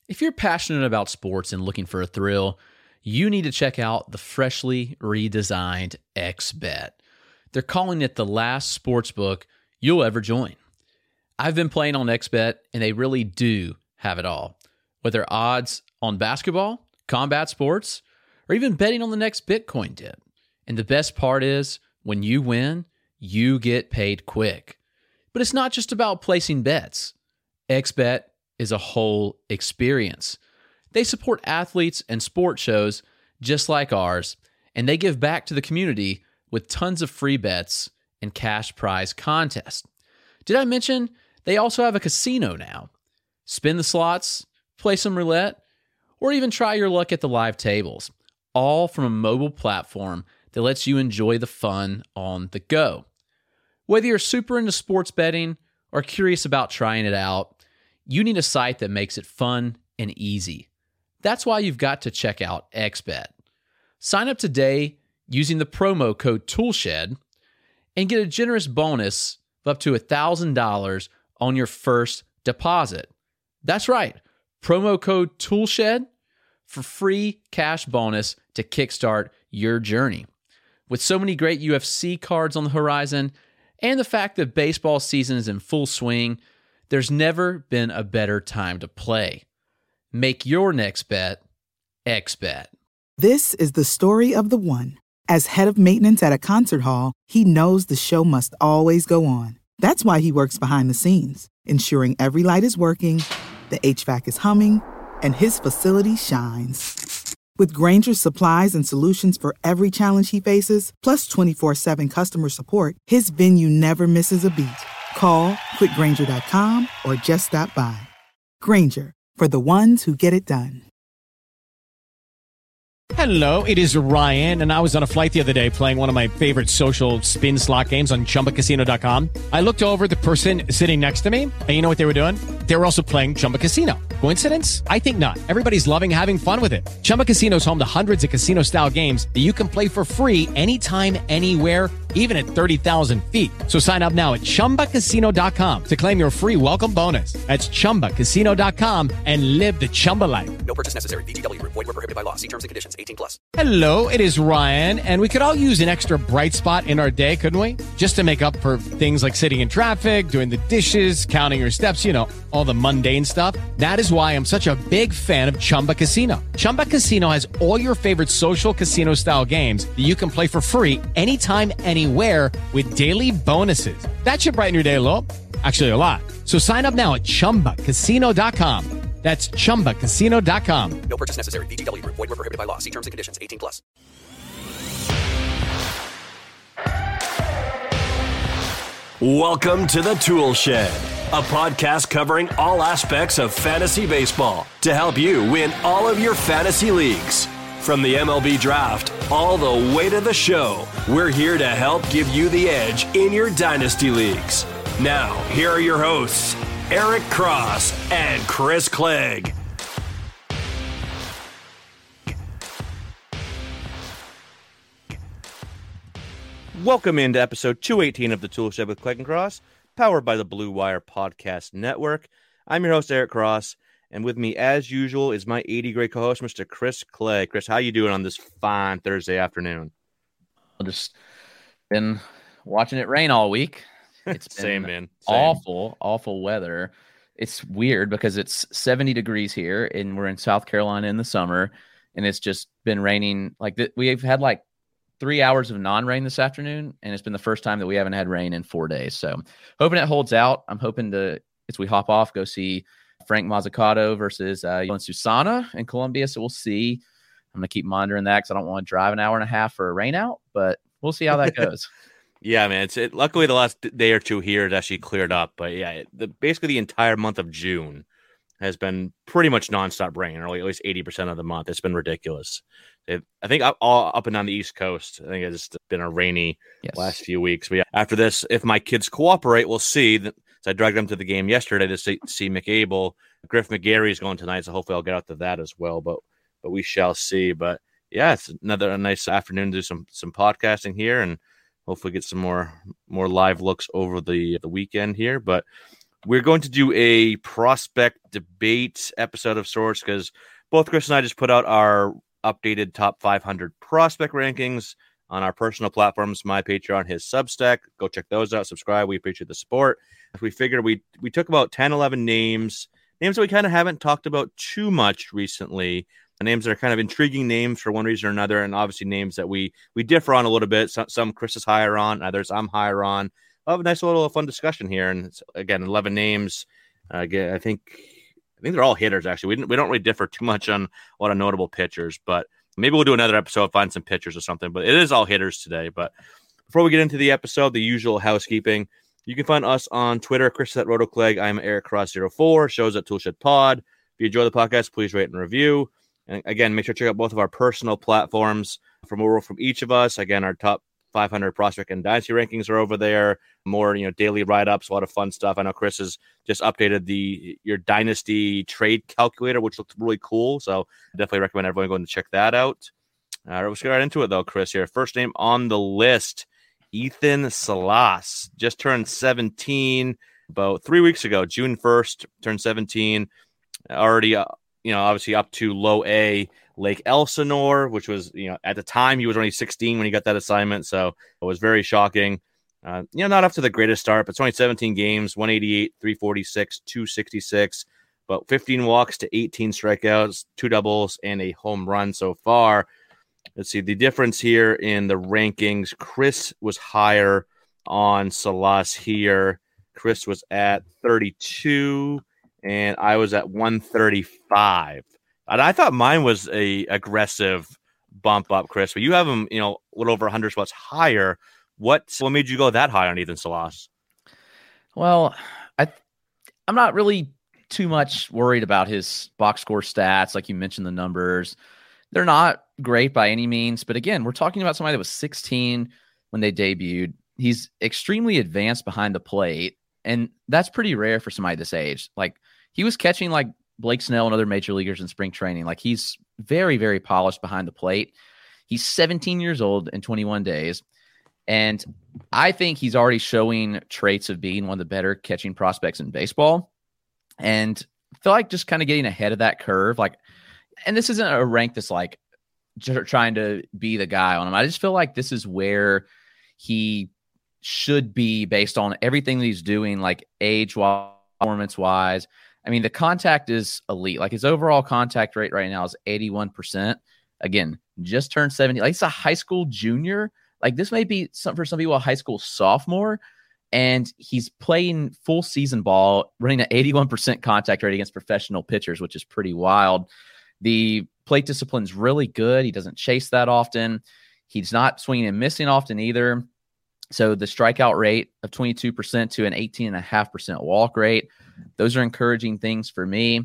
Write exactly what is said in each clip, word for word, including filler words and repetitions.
If you're passionate about sports and looking for a thrill, you need to check out the freshly redesigned XBet. They're calling it the last sports book you'll ever join. I've been playing on XBet, and they really do have it all. Whether odds on basketball, combat sports, or even betting on the next Bitcoin dip. And the best part is, when you win, you get paid quick. But it's not just about placing bets. XBet is a whole experience. They support athletes and sport shows just like ours, and they give back to the community with tons of free bets and cash prize contests. Did I mention they also have a casino now? Spin the slots, play some roulette, or even try your luck at the live tables, all from a mobile platform that lets you enjoy the fun on the go. Whether you're super into sports betting or curious about trying it out, you need a site that makes it fun and easy. That's why you've got to check out XBet. Sign up today using the promo code TOOLSHED and get a generous bonus of up to one thousand dollars on your first deposit. That's right, promo code TOOLSHED for free cash bonus to kickstart your journey. With so many great U F C cards on the horizon and the fact that baseball season is in full swing, there's never been a better time to play. Make your next bet XBet. This is the story of the one. As head of maintenance at a concert hall, he knows the show must always go on. That's why he works behind the scenes, ensuring every light is working, the H V A C is humming, and his facility shines. With Grainger's supplies and solutions for every challenge he faces, plus twenty-four seven customer support, his venue never misses a beat. Call quick grainger dot com or just stop by. Grainger, for the ones who get it done. Hello, it is Ryan, and I was on a flight the other day playing one of my favorite social spin slot games on chumba casino dot com. I looked over at the person sitting next to me, and you know what they were doing? They were also playing Chumba Casino. Coincidence? I think not. Everybody's loving having fun with it. Chumba Casino is home to hundreds of casino-style games that you can play for free anytime, anywhere, even at thirty thousand feet. So sign up now at chumba casino dot com to claim your free welcome bonus. That's chumba casino dot com and live the Chumba life. No purchase necessary. V G W. Void where prohibited by law. See terms and conditions. eighteen plus. Hello, it is Ryan, and we could all use an extra bright spot in our day, couldn't we? Just to make up for things like sitting in traffic, doing the dishes, counting your steps, you know, all the mundane stuff. That is why I'm such a big fan of Chumba Casino. Chumba Casino has all your favorite social casino-style games that you can play for free anytime, anywhere with daily bonuses. That should brighten your day a little. Actually, a lot. So sign up now at chumba casino dot com. That's chumba casino dot com. No purchase necessary. V G W. Void where prohibited by law. See terms and conditions. eighteen plus. Welcome to the Tool Shed, a podcast covering all aspects of fantasy baseball to help you win all of your fantasy leagues. From the M L B draft all the way to the show, we're here to help give you the edge in your dynasty leagues. Now, here are your hosts, Eric Cross and Chris Clegg. Welcome into episode two eighteen of the Tool Shed with Clegg and Cross, powered by the Blue Wire Podcast Network. I'm your host, Eric Cross, and with me, as usual, is my eighty grade co-host, Mister Chris Clegg. Chris, how you doing on this fine Thursday afternoon? I've just been watching it rain all week. It's been Same, man. Same. awful, awful weather. It's weird because it's seventy degrees here, and we're in South Carolina in the summer, and it's just been raining. Like th- we've had like three hours of non-rain this afternoon, and it's been the first time that we haven't had rain in four days. So hoping it holds out. I'm hoping to, as we hop off, go see Frank Mazzucato versus uh, Yoan Susana in Columbia. So we'll see. I'm going to keep monitoring that because I don't want to drive an hour and a half for a rain out, but we'll see how that goes. Yeah, man. It's it, luckily the last day or two here it actually cleared up, but yeah, it, the, basically the entire month of June has been pretty much nonstop rain, or at least eighty percent of the month. It's been ridiculous. It, I think up, all up and down the East Coast, I think it's just been a rainy yes. last few weeks. But yeah, after this, if my kids cooperate, we'll see. So I dragged them to the game yesterday to see, see McAble. Griff McGarry is going tonight, so hopefully I'll get out to that as well. But but we shall see. But yeah, it's another a nice afternoon to do some some podcasting here, and hopefully get some more more live looks over the the weekend here. But we're going to do a prospect debate episode of sorts because both Chris and I just put out our updated top five hundred prospect rankings on our personal platforms, my Patreon, his Substack. Go check those out. Subscribe. We appreciate the support. We figured we we took about ten, eleven names, names that we kind of haven't talked about too much recently, names that are kind of intriguing names for one reason or another, and obviously names that we we differ on a little bit. Some, some Chris is higher on, others I'm higher on. We'll have a nice little fun discussion here. And it's, again, eleven names. Uh, again, I think I think they're all hitters, actually. We, didn't, we don't really differ too much on a lot of notable pitchers, but maybe we'll do another episode, find some pitchers or something. But it is all hitters today. But before we get into the episode, the usual housekeeping. You can find us on Twitter, Chris at Rotocleg. I'm Eric Cross zero four. Shows at Toolshed Pod. If you enjoy the podcast, please rate and review. And again, make sure to check out both of our personal platforms for more from each of us. Again, our top five hundred prospect and dynasty rankings are over there. More, you know, daily write-ups, a lot of fun stuff. I know Chris has just updated the your dynasty trade calculator, which looks really cool. So definitely recommend everyone going to check that out. All right, let's get right into it though, Chris. Here, first name on the list. Ethan Salas just turned seventeen about three weeks ago, June first, turned seventeen. Already, uh, you know, obviously up to low A Lake Elsinore, which was, you know, at the time he was only sixteen when he got that assignment. So it was very shocking. Uh, you know, not up to the greatest start, but it's only seventeen games, one eighty-eight, three forty-six, two sixty-six, about fifteen walks to eighteen strikeouts, two doubles, and a home run so far. Let's see the difference here in the rankings. Chris was higher on Salas here. Chris was at thirty-two, and I was at one thirty-five. And I thought mine was a aggressive bump up, Chris, but you have him, you know, a little over one hundred spots higher. What what made you go that high on Ethan Salas? Well, I I'm not really too much worried about his box score stats. Like you mentioned, the numbers, they're not great by any means. But again, we're talking about somebody that was sixteen when they debuted. He's extremely advanced behind the plate, and that's pretty rare for somebody this age. Like, he was catching like Blake Snell and other major leaguers in spring training. Like, he's very, very polished behind the plate. He's seventeen years old in twenty-one days. And I think he's already showing traits of being one of the better catching prospects in baseball. And I feel like just kind of getting ahead of that curve. Like, and this isn't a rank that's like trying to be the guy on him. I just feel like this is where he should be based on everything that he's doing, like age-wise, performance-wise. I mean, the contact is elite. Like, his overall contact rate right now is eighty-one percent. Again, just turned seventy. Like, he's a high school junior. Like, this may be some for some people a high school sophomore, and he's playing full season ball, running an eighty-one percent contact rate against professional pitchers, which is pretty wild. The plate discipline is really good. He doesn't chase that often. He's not swinging and missing often either. So the strikeout rate of twenty-two percent to an eighteen point five percent walk rate, those are encouraging things for me.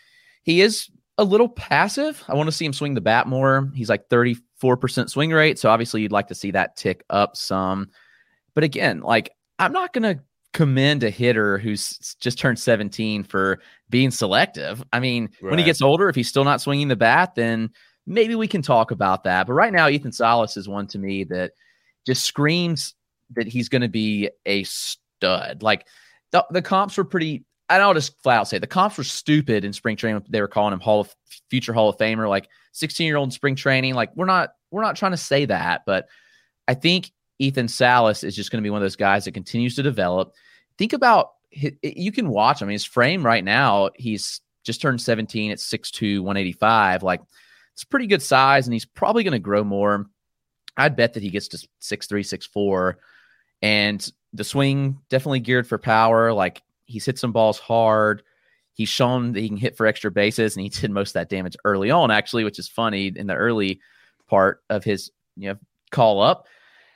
He is a little passive. I want to see him swing the bat more. He's like thirty-four percent swing rate. So obviously you'd like to see that tick up some. But again, like, I'm not going to commend a hitter who's just turned seventeen for being selective. I mean, right. When he gets older, if he's still not swinging the bat, then maybe we can talk about that. But right now, Ethan Salas is one to me that just screams that he's going to be a stud. Like, the, the comps were pretty, I don't just flat out say the comps were stupid in spring training. They were calling him Hall of future Hall of Famer, like sixteen year old in spring training. Like, we're not, we're not trying to say that, but I think Ethan Salas is just going to be one of those guys that continues to develop. Think about, you can watch, I mean, his frame right now, he's just turned seventeen at six two, one eighty-five. Like, it's pretty good size, and he's probably going to grow more. I'd bet that he gets to six three, six four, and the swing definitely geared for power. Like, he's hit some balls hard. He's shown that he can hit for extra bases, and he did most of that damage early on, actually, which is funny in the early part of his, you know, call up.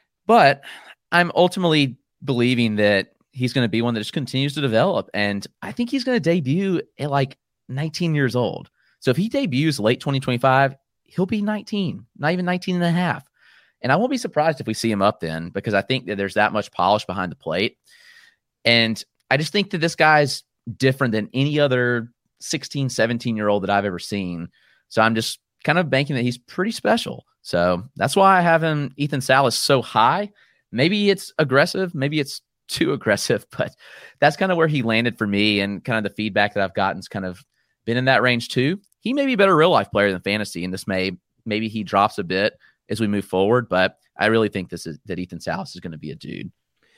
But I'm ultimately believing that he's going to be one that just continues to develop. And I think he's going to debut at like nineteen years old. So if he debuts late twenty twenty-five, he'll be nineteen, not even nineteen and a half. And I won't be surprised if we see him up then, because I think that there's that much polish behind the plate. And I just think that this guy's different than any other sixteen, seventeen year old that I've ever seen. So I'm just kind of banking that he's pretty special. So that's why I have him, Ethan Salas, so high. Maybe it's aggressive. Maybe it's too aggressive, but that's kind of where he landed for me. And kind of the feedback that I've gotten has kind of been in that range too. He may be a better real life player than fantasy, and this may, maybe he drops a bit as we move forward, but I really think this is that Ethan Salas is going to be a dude.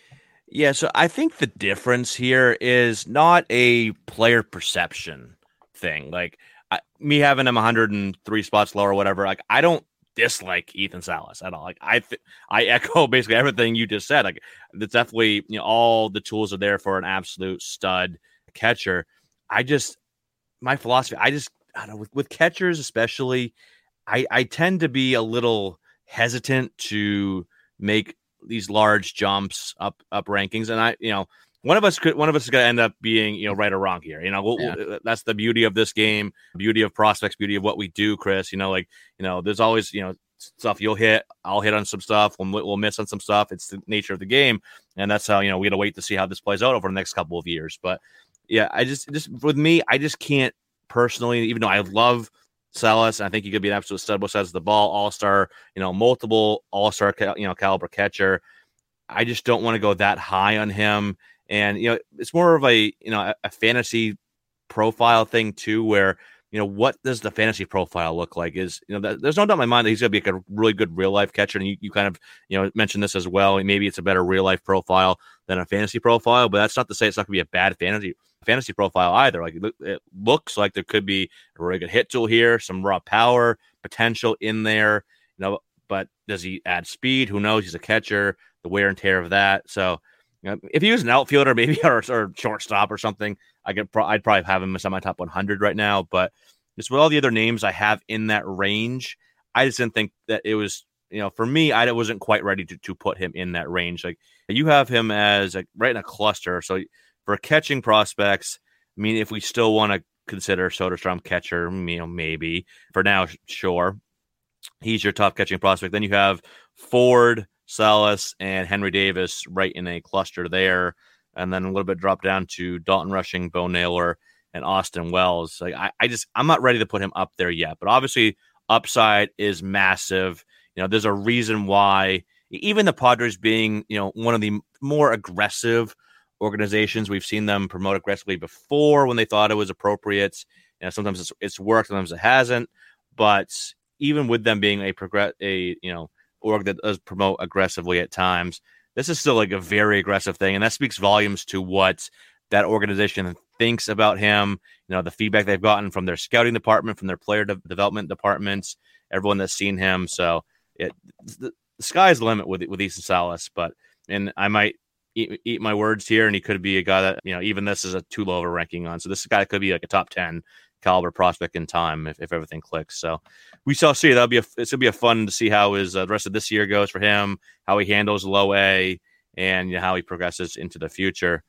Yeah, so I think the difference here is not a player perception thing. Like I, me having him one hundred three spots lower or whatever, like I don't dislike Ethan Salas at all. Like I th- I echo basically everything you just said. Like it's definitely, you know, all the tools are there for an absolute stud catcher. I just my philosophy, I just I don't know, with, with catchers especially, I, I tend to be a little hesitant to make these large jumps up up rankings, and I, you know, one of us could one of us is going to end up being, you know, right or wrong here. You know, we'll, yeah. we'll, that's the beauty of this game, beauty of prospects, beauty of what we do, Chris. You know, like, you know, there's always, you know, stuff you'll hit, I'll hit on some stuff, we'll, we'll miss on some stuff. It's the nature of the game, and that's how, you know, we got to wait to see how this plays out over the next couple of years. But yeah, I just just with me, I just can't personally, even though I love Salas, and I think he could be an absolute stud both sides of the ball, all-star, you know, multiple all-star, you know, caliber catcher. I just don't want to go that high on him. And, you know, it's more of a, you know, a, a fantasy profile thing too, where, you know, what does the fantasy profile look like? Is, you know, that, there's no doubt in my mind that he's going to be like a really good real life catcher. And you, you kind of, you know, mentioned this as well. Maybe it's a better real life profile than a fantasy profile, but that's not to say it's not going to be a bad fantasy fantasy profile either. Like it, it looks like there could be a really good hit tool here, some raw power potential in there, you know, but does he add speed? Who knows? He's a catcher, the wear and tear of that. So, you know, if he was an outfielder, maybe, or, or shortstop or something, I could pro- I'd probably have him as my top one hundred right now. But just with all the other names I have in that range, I just didn't think that it was, you know, for me, I wasn't quite ready to, to put him in that range. Like you have him as like right in a cluster. So for catching prospects, I mean, if we still want to consider Soderstrom catcher, you know, maybe for now, sure, he's your top catching prospect. Then you have Ford, Salas, and Henry Davis right in a cluster there, and then a little bit drop down to Dalton Rushing, Bo Naylor, and Austin Wells. Like I, I just I'm not ready to put him up there yet, but obviously upside is massive. You know, there's a reason why even the Padres being, you know, one of the more aggressive organizations, we've seen them promote aggressively before when they thought it was appropriate. You know, sometimes it's, it's worked, sometimes it hasn't. But even with them being a progress, a you know, org that does promote aggressively at times, this is still like a very aggressive thing, and that speaks volumes to what that organization thinks about him. You know, the feedback they've gotten from their scouting department, from their player de- development departments, everyone that's seen him. So it the, the sky's the limit with with Ethan Salas. But and I might eat, eat my words here, and he could be a guy that, you know, even this is a too low of a ranking on. So this guy could be like a top ten caliber prospect in time if, if everything clicks. So we shall see. That'll be a, it's gonna be a fun to see how his uh, the rest of this year goes for him, how he handles low A, and, you know, how he progresses into the future.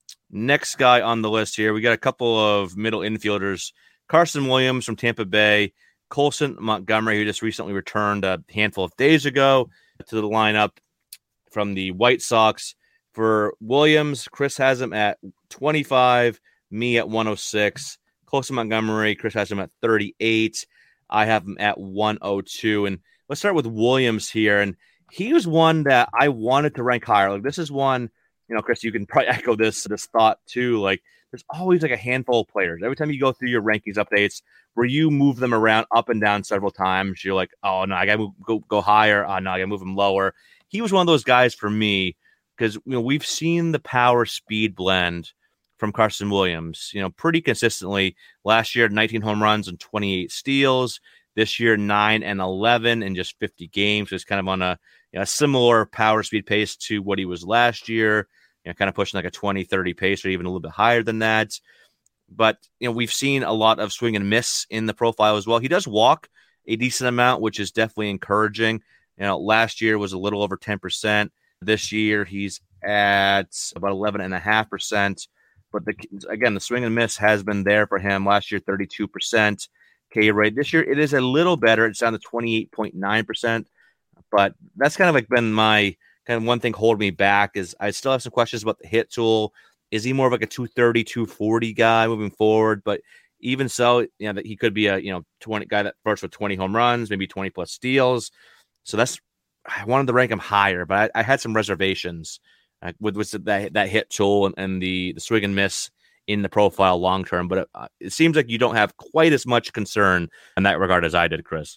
Next guy on the list here, we got a couple of middle infielders: Carson Williams from Tampa Bay, Colson Montgomery, who just recently returned a handful of days ago to the lineup from the White Sox. For Williams, Chris has him at twenty-five, me at one oh six. Colson Montgomery, Chris has him at thirty-eight. I have him at one oh two. And let's start with Williams here. And he was one that I wanted to rank higher. Like, this is one, you know, Chris, you can probably echo this this thought too. Like, there's always like a handful of players. Every time you go through your rankings updates where you move them around up and down several times, you're like, oh no, I gotta move, go go higher. Oh no, I gotta move him lower. He was one of those guys for me because, you know, we've seen the power speed blend from Carson Williams, you know, pretty consistently. Last year, nineteen home runs and twenty-eight steals. This year, nine and eleven in just fifty games. So it's kind of on a, you know, similar power speed pace to what he was last year, you know, kind of pushing like a twenty, thirty pace or even a little bit higher than that. But, you know, we've seen a lot of swing and miss in the profile as well. He does walk a decent amount, which is definitely encouraging. You know, last year was a little over ten percent. This year, he's at about eleven point five percent. But the, again, the swing and miss has been there for him. Last year, thirty-two percent K rate. This year, it is a little better. It's down to twenty-eight point nine percent. But that's kind of like been my kind of one thing holding me back is I still have some questions about the hit tool. Is he more of like a two thirty, two forty guy moving forward? But even so, you know, that he could be a, you know, twenty guy that first with twenty home runs, maybe twenty plus steals. So that's, I wanted to rank him higher, but I, I had some reservations uh, with, with that that hit tool and, and the the swing and miss in the profile long term. But it, uh, it seems like you don't have quite as much concern in that regard as I did, Chris.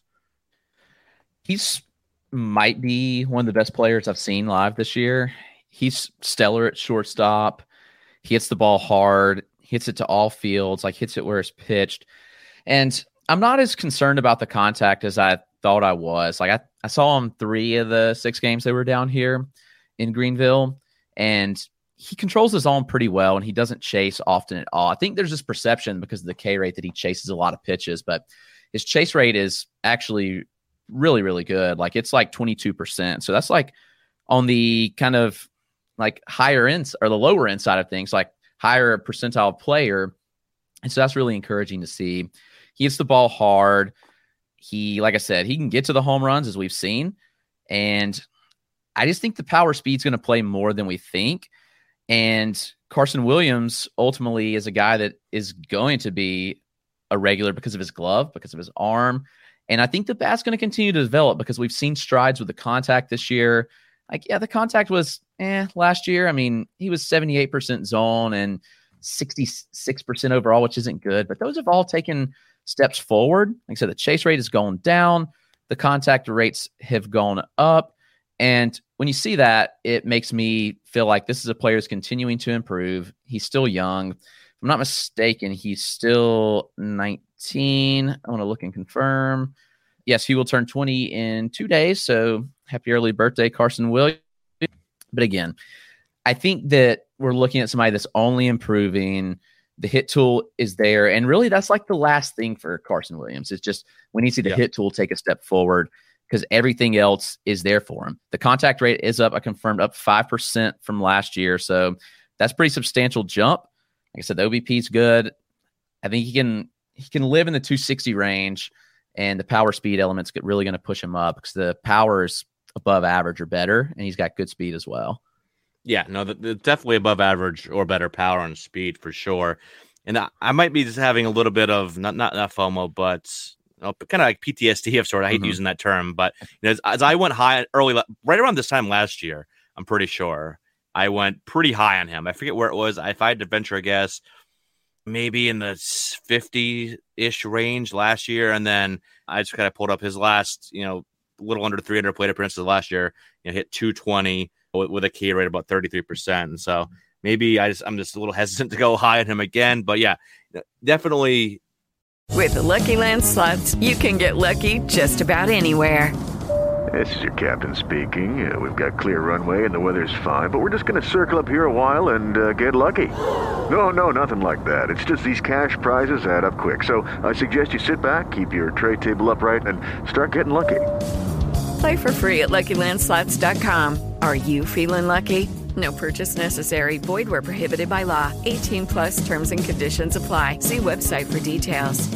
He's might be one of the best players I've seen live this year. He's stellar at shortstop. He hits the ball hard, hits it to all fields, like hits it where it's pitched. And I'm not as concerned about the contact as I thought I was. Like I, I saw him three of the six games they were down here in Greenville, and he controls his zone pretty well, and he doesn't chase often at all. I think there's this perception because of the K rate that he chases a lot of pitches, but his chase rate is actually really, really good. Like it's like twenty-two percent. So that's like on the kind of like higher end or the lower end side of things, like higher percentile player. And so that's really encouraging to see. He hits the ball hard. He, like I said, he can get to the home runs as we've seen. And I just think the power speed's going to play more than we think. And Carson Williams ultimately is a guy that is going to be a regular because of his glove, because of his arm. And I think the bat's going to continue to develop because we've seen strides with the contact this year. Like, yeah, the contact was eh last year. I mean, he was seventy-eight percent zone and sixty-six percent overall, which isn't good. But those have all taken steps forward. Like I said, the chase rate has gone down. The contact rates have gone up. And when you see that, it makes me feel like this is a player who's continuing to improve. He's still young. If I'm not mistaken, he's still nineteen. I want to look and confirm. Yes, he will turn twenty in two days. So happy early birthday, Carson Williams. But again, I think that we're looking at somebody that's only improving. The hit tool is there. And really, that's like the last thing for Carson Williams. It's just we need to see the yeah. hit tool take a step forward because everything else is there for him. The contact rate is up. I confirmed up five percent from last year. So that's a pretty substantial jump. Like I said, the O B P is good. I think he can he can live in the two sixty range, and the power speed element's really going to push him up because the power is above average or better, and he's got good speed as well. Yeah, no, the, the definitely above average or better power and speed for sure. And I, I might be just having a little bit of not not, not FOMO, but you know, kind of like P T S D of sort. I hate mm-hmm. using that term, but you know, as, as I went high early, right around this time last year, I'm pretty sure I went pretty high on him. I forget where it was. If I had to venture a guess, maybe in the fifty-ish range last year, and then I just kind of pulled up his last, you know, little under three hundred plate appearances last year. You know, hit two twenty with, with a K rate about thirty-three percent. And so maybe I just I'm just a little hesitant to go high on him again. But yeah, definitely. With the Lucky Land Slots, you can get lucky just about anywhere. This is your captain speaking. Uh, we've got clear runway and the weather's fine, but we're just going to circle up here a while and uh, get lucky. No, no, nothing like that. It's just these cash prizes add up quick. So I suggest you sit back, keep your tray table upright, and start getting lucky. Play for free at Lucky Land Slots dot com. Are you feeling lucky? No purchase necessary. Void where prohibited by law. eighteen plus terms and conditions apply. See website for details.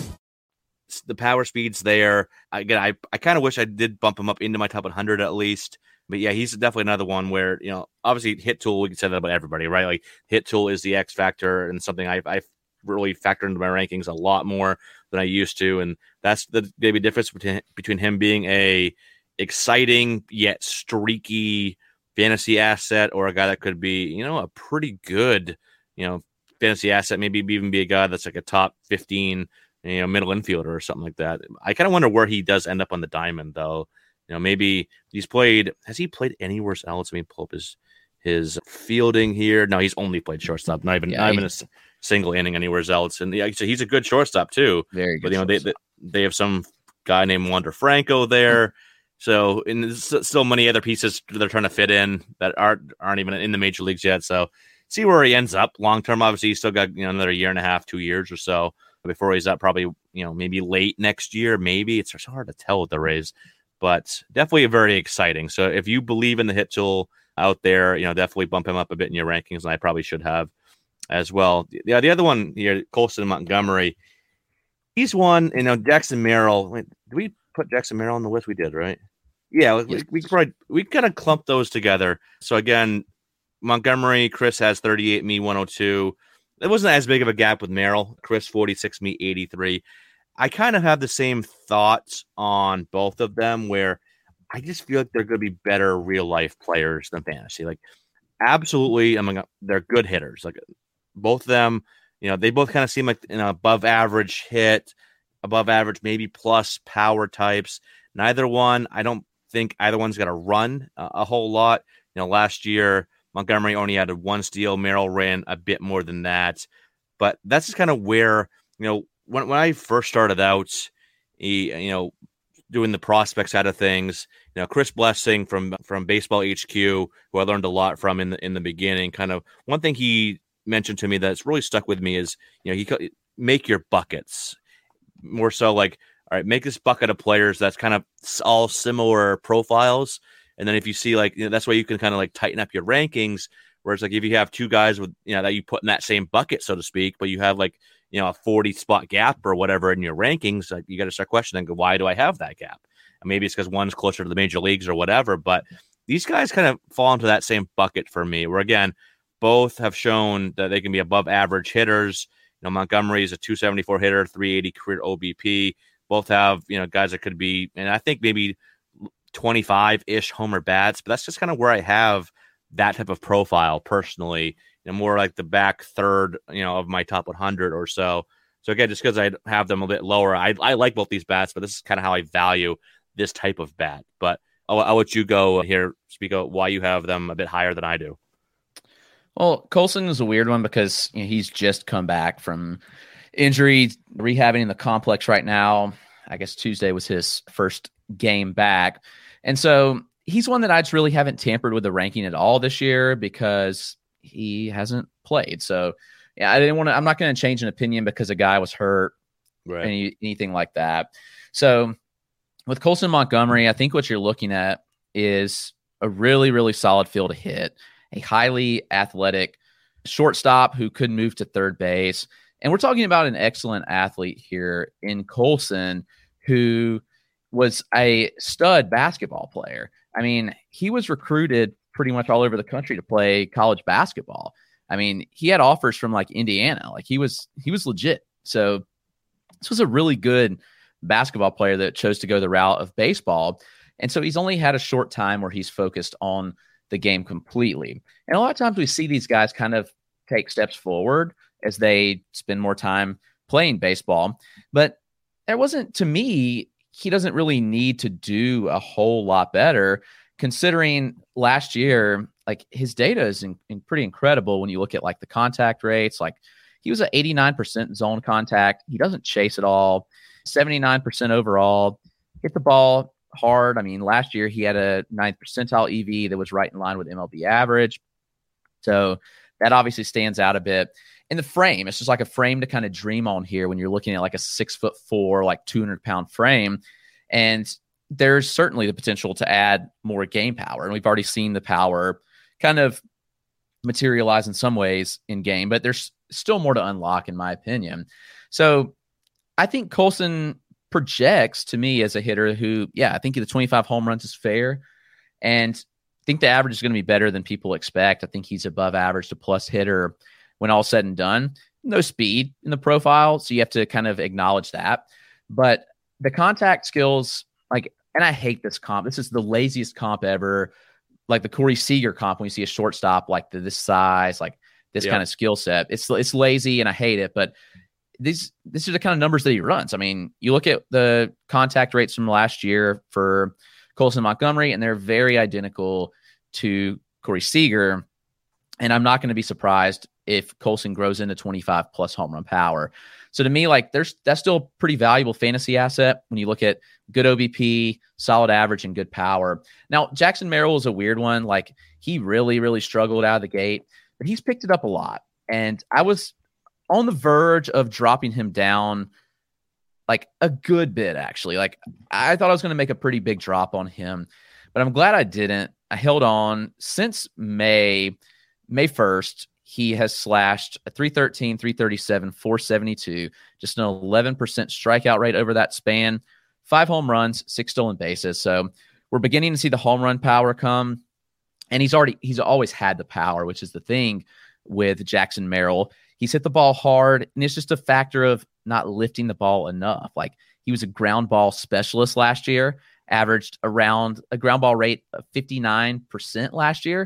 The power speed's there. Again, I, I kind of wish I did bump him up into my top one hundred at least. But yeah, he's definitely another one where, you know, obviously hit tool, we can say that about everybody, right? Like hit tool is the X factor and something I've, I've really factored into my rankings a lot more than I used to. And that's the maybe difference between, between him being a exciting yet streaky fantasy asset or a guy that could be, you know, a pretty good, you know, fantasy asset, maybe even be a guy that's like a top fifteen, you know, middle infielder or something like that. I kind of wonder where he does end up on the diamond, though. You know, maybe he's played. Has he played anywhere else? Let me pull up his his fielding here. No, he's only played shortstop. Not even, yeah, not even a single inning anywhere else. And yeah, so he's a good shortstop too. Very good. But you know, they, they they have some guy named Wander Franco there. So, and there's still many other pieces they're trying to fit in that aren't aren't even in the major leagues yet. So, see where he ends up long term. Obviously, he's still got, you know, another year and a half, two years or so before he's up. Probably, you know, maybe late next year. Maybe it's so hard to tell with the Rays, but definitely very exciting. So, if you believe in the hit tool out there, you know, definitely bump him up a bit in your rankings, and I probably should have as well. Yeah, the other one here, Colson Montgomery. He's one. You know, Jackson Merrill. Wait, did we put Jackson Merrill on the list? We did, right? Yeah, we, we probably we kind of clumped those together. So again, Montgomery, Chris has thirty-eight, me one oh two. It wasn't as big of a gap with Merrill. Chris forty-six, me eighty-three. I kind of have the same thoughts on both of them, where I just feel like they're going to be better real life players than fantasy. Like absolutely, I mean, they're good hitters. Like both of them, you know, they both kind of seem like an above average hit, above average, maybe plus power types. Neither one, I don't think either one's got to run uh, a whole lot. You know, last year, Montgomery only had one steal. Merrill ran a bit more than that. But that's just kind of where, you know, when, when I first started out, he, you know, doing the prospect side of things, you know, Chris Blessing from from Baseball H Q, who I learned a lot from in the in the beginning, kind of one thing he mentioned to me that's really stuck with me is, you know, he make your buckets. More so like, all right, make this bucket of players that's kind of all similar profiles. And then if you see like, you know, that's why you can kind of like tighten up your rankings. Whereas like if you have two guys with, you know, that you put in that same bucket, so to speak, but you have like, you know, a forty spot gap or whatever in your rankings, like you got to start questioning, why do I have that gap? And maybe it's because one's closer to the major leagues or whatever. But these guys kind of fall into that same bucket for me, where again, both have shown that they can be above average hitters. You know, Montgomery is a two seventy-four hitter, three eighty career O B P. Both have, you know, guys that could be, and I think maybe twenty-five-ish homer bats, but that's just kind of where I have that type of profile personally, you know, more like the back third, you know, of my top one hundred or so. So again, just because I have them a bit lower, I, I like both these bats, but this is kind of how I value this type of bat. But I'll, I'll let you go here, speak out why you have them a bit higher than I do. Well, Colson is a weird one because, you know, he's just come back from injury, rehabbing in the complex right now. I guess Tuesday was his first game back. And so he's one that I just really haven't tampered with the ranking at all this year because he hasn't played. So yeah, I didn't want to, I'm not going to change an opinion because a guy was hurt right. or any, anything like that. So with Colson Montgomery, I think what you're looking at is a really, really solid field to hit, a highly athletic shortstop who could move to third base. And we're talking about an excellent athlete here in Colson, who was a stud basketball player. I mean, he was recruited pretty much all over the country to play college basketball. I mean, he had offers from like Indiana. Like he was, he was legit. So this was a really good basketball player that chose to go the route of baseball. And so he's only had a short time where he's focused on the game completely. And a lot of times we see these guys kind of take steps forward as they spend more time playing baseball. But there wasn't, to me, he doesn't really need to do a whole lot better, considering last year, like his data is in, in pretty incredible when you look at like the contact rates. Like he was at eighty-nine percent zone contact. He doesn't chase at all, seventy-nine percent overall, hit the ball hard. I mean, last year he had a ninth percentile E V that was right in line with M L B average. So that obviously stands out a bit. In the frame, it's just like a frame to kind of dream on here when you're looking at like a six foot four, like two hundred pound frame. And there's certainly the potential to add more game power. And we've already seen the power kind of materialize in some ways in game, but there's still more to unlock in my opinion. So I think Colson projects to me as a hitter who, yeah, I think the twenty-five home runs is fair. And I think the average is going to be better than people expect. I think he's above average to plus hitter when all said and done. No speed in the profile, so you have to kind of acknowledge that. But the contact skills, like, and I hate this comp. This is the laziest comp ever. Like the Corey Seager comp, when you see a shortstop like the, this size, like this yeah. kind of skill set, it's it's lazy and I hate it. But these these are the kind of numbers that he runs. I mean, you look at the contact rates from last year for Colson Montgomery, and they're very identical to Corey Seager. And I'm not going to be surprised if Colson grows into twenty-five plus home run power. So to me, like there's that's still a pretty valuable fantasy asset when you look at good O B P, solid average, and good power. Now, Jackson Merrill is a weird one. Like he really, really struggled out of the gate, but he's picked it up a lot. And I was on the verge of dropping him down like a good bit, actually. Like I thought I was going to make a pretty big drop on him, but I'm glad I didn't. I held on since May, May first. He has slashed a three thirteen, three thirty-seven, four seventy-two, just an eleven percent strikeout rate over that span, five home runs, six stolen bases. So we're beginning to see the home run power come. And he's already, he's always had the power, which is the thing with Jackson Merrill. He's hit the ball hard, and it's just a factor of not lifting the ball enough. Like he was a ground ball specialist last year, averaged around a ground ball rate of fifty-nine percent last year.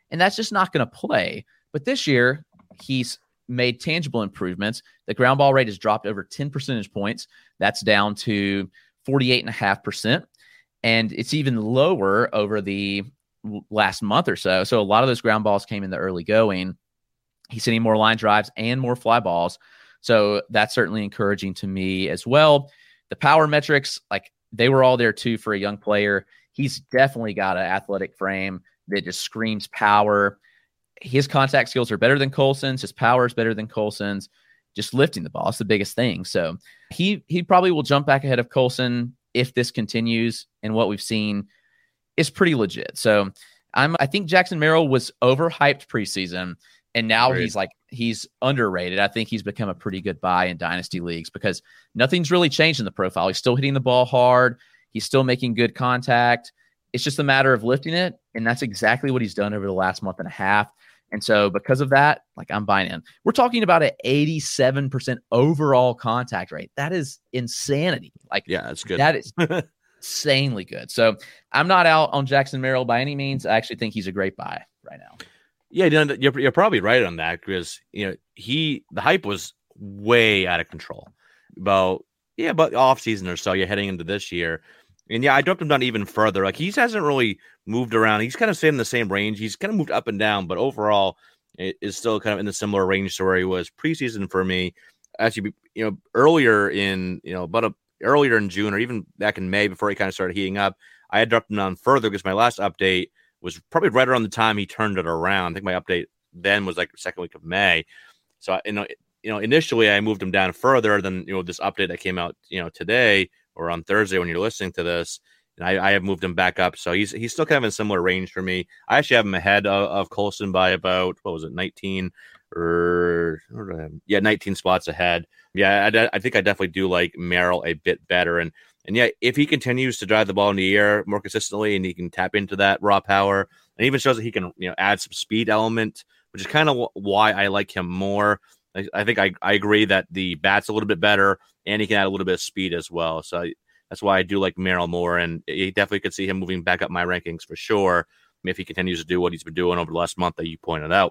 and that's just not going to play. But this year, he's made tangible improvements. The ground ball rate has dropped over ten percentage points. That's down to forty-eight point five percent. And it's even lower over the last month or so. So a lot of those ground balls came in the early going. He's hitting more line drives and more fly balls. So that's certainly encouraging to me as well. The power metrics, like they were all there too for a young player. He's definitely got an athletic frame that just screams power. His contact skills are better than Colson's. His power is better than Colson's. Just lifting the ball is the biggest thing. So he he probably will jump back ahead of Colson if this continues, and what we've seen is pretty legit. So I'm I think Jackson Merrill was overhyped preseason, and now Great. he's like he's underrated. I think he's become a pretty good buy in dynasty leagues because nothing's really changed in the profile. He's still hitting the ball hard. He's still making good contact. It's just a matter of lifting it, and that's exactly what he's done over the last month and a half. And so because of that, like I'm buying in. We're talking about an eighty-seven percent overall contact rate. That is insanity. Like, yeah, that's good. That is insanely good. So I'm not out on Jackson Merrill by any means. I actually think he's a great buy right now. Yeah, you're, you're probably right on that because, you know, he, the hype was way out of control about, yeah, about off season or so. You're heading into this year. And yeah, I dropped him down even further. Like he hasn't really moved around. He's kind of stayed in the same range. He's kind of moved up and down, but overall it is still kind of in the similar range to where he was preseason for me. Actually, you know, earlier in, you know, about a, earlier in June or even back in May before he kind of started heating up, I had dropped him down further because my last update was probably right around the time he turned it around. I think my update then was like the second week of May. So, you know, you know, initially I moved him down further than, you know, this update that came out, you know, today or on Thursday when you're listening to this. And I, I have moved him back up. So he's he's still kind of in a similar range for me. I actually have him ahead of, of Colson by about, what was it, nineteen or, or yeah, nineteen spots ahead. Yeah, I, I think I definitely do like Merrill a bit better. And and yeah, if he continues to drive the ball in the air more consistently and he can tap into that raw power and even shows that he can, you know, add some speed element, which is kind of w- why I like him more. I, I think I, I agree that the bat's a little bit better and he can add a little bit of speed as well. So I, that's why I do like Merrill more, and you definitely could see him moving back up my rankings for sure if he continues to do what he's been doing over the last month that you pointed out.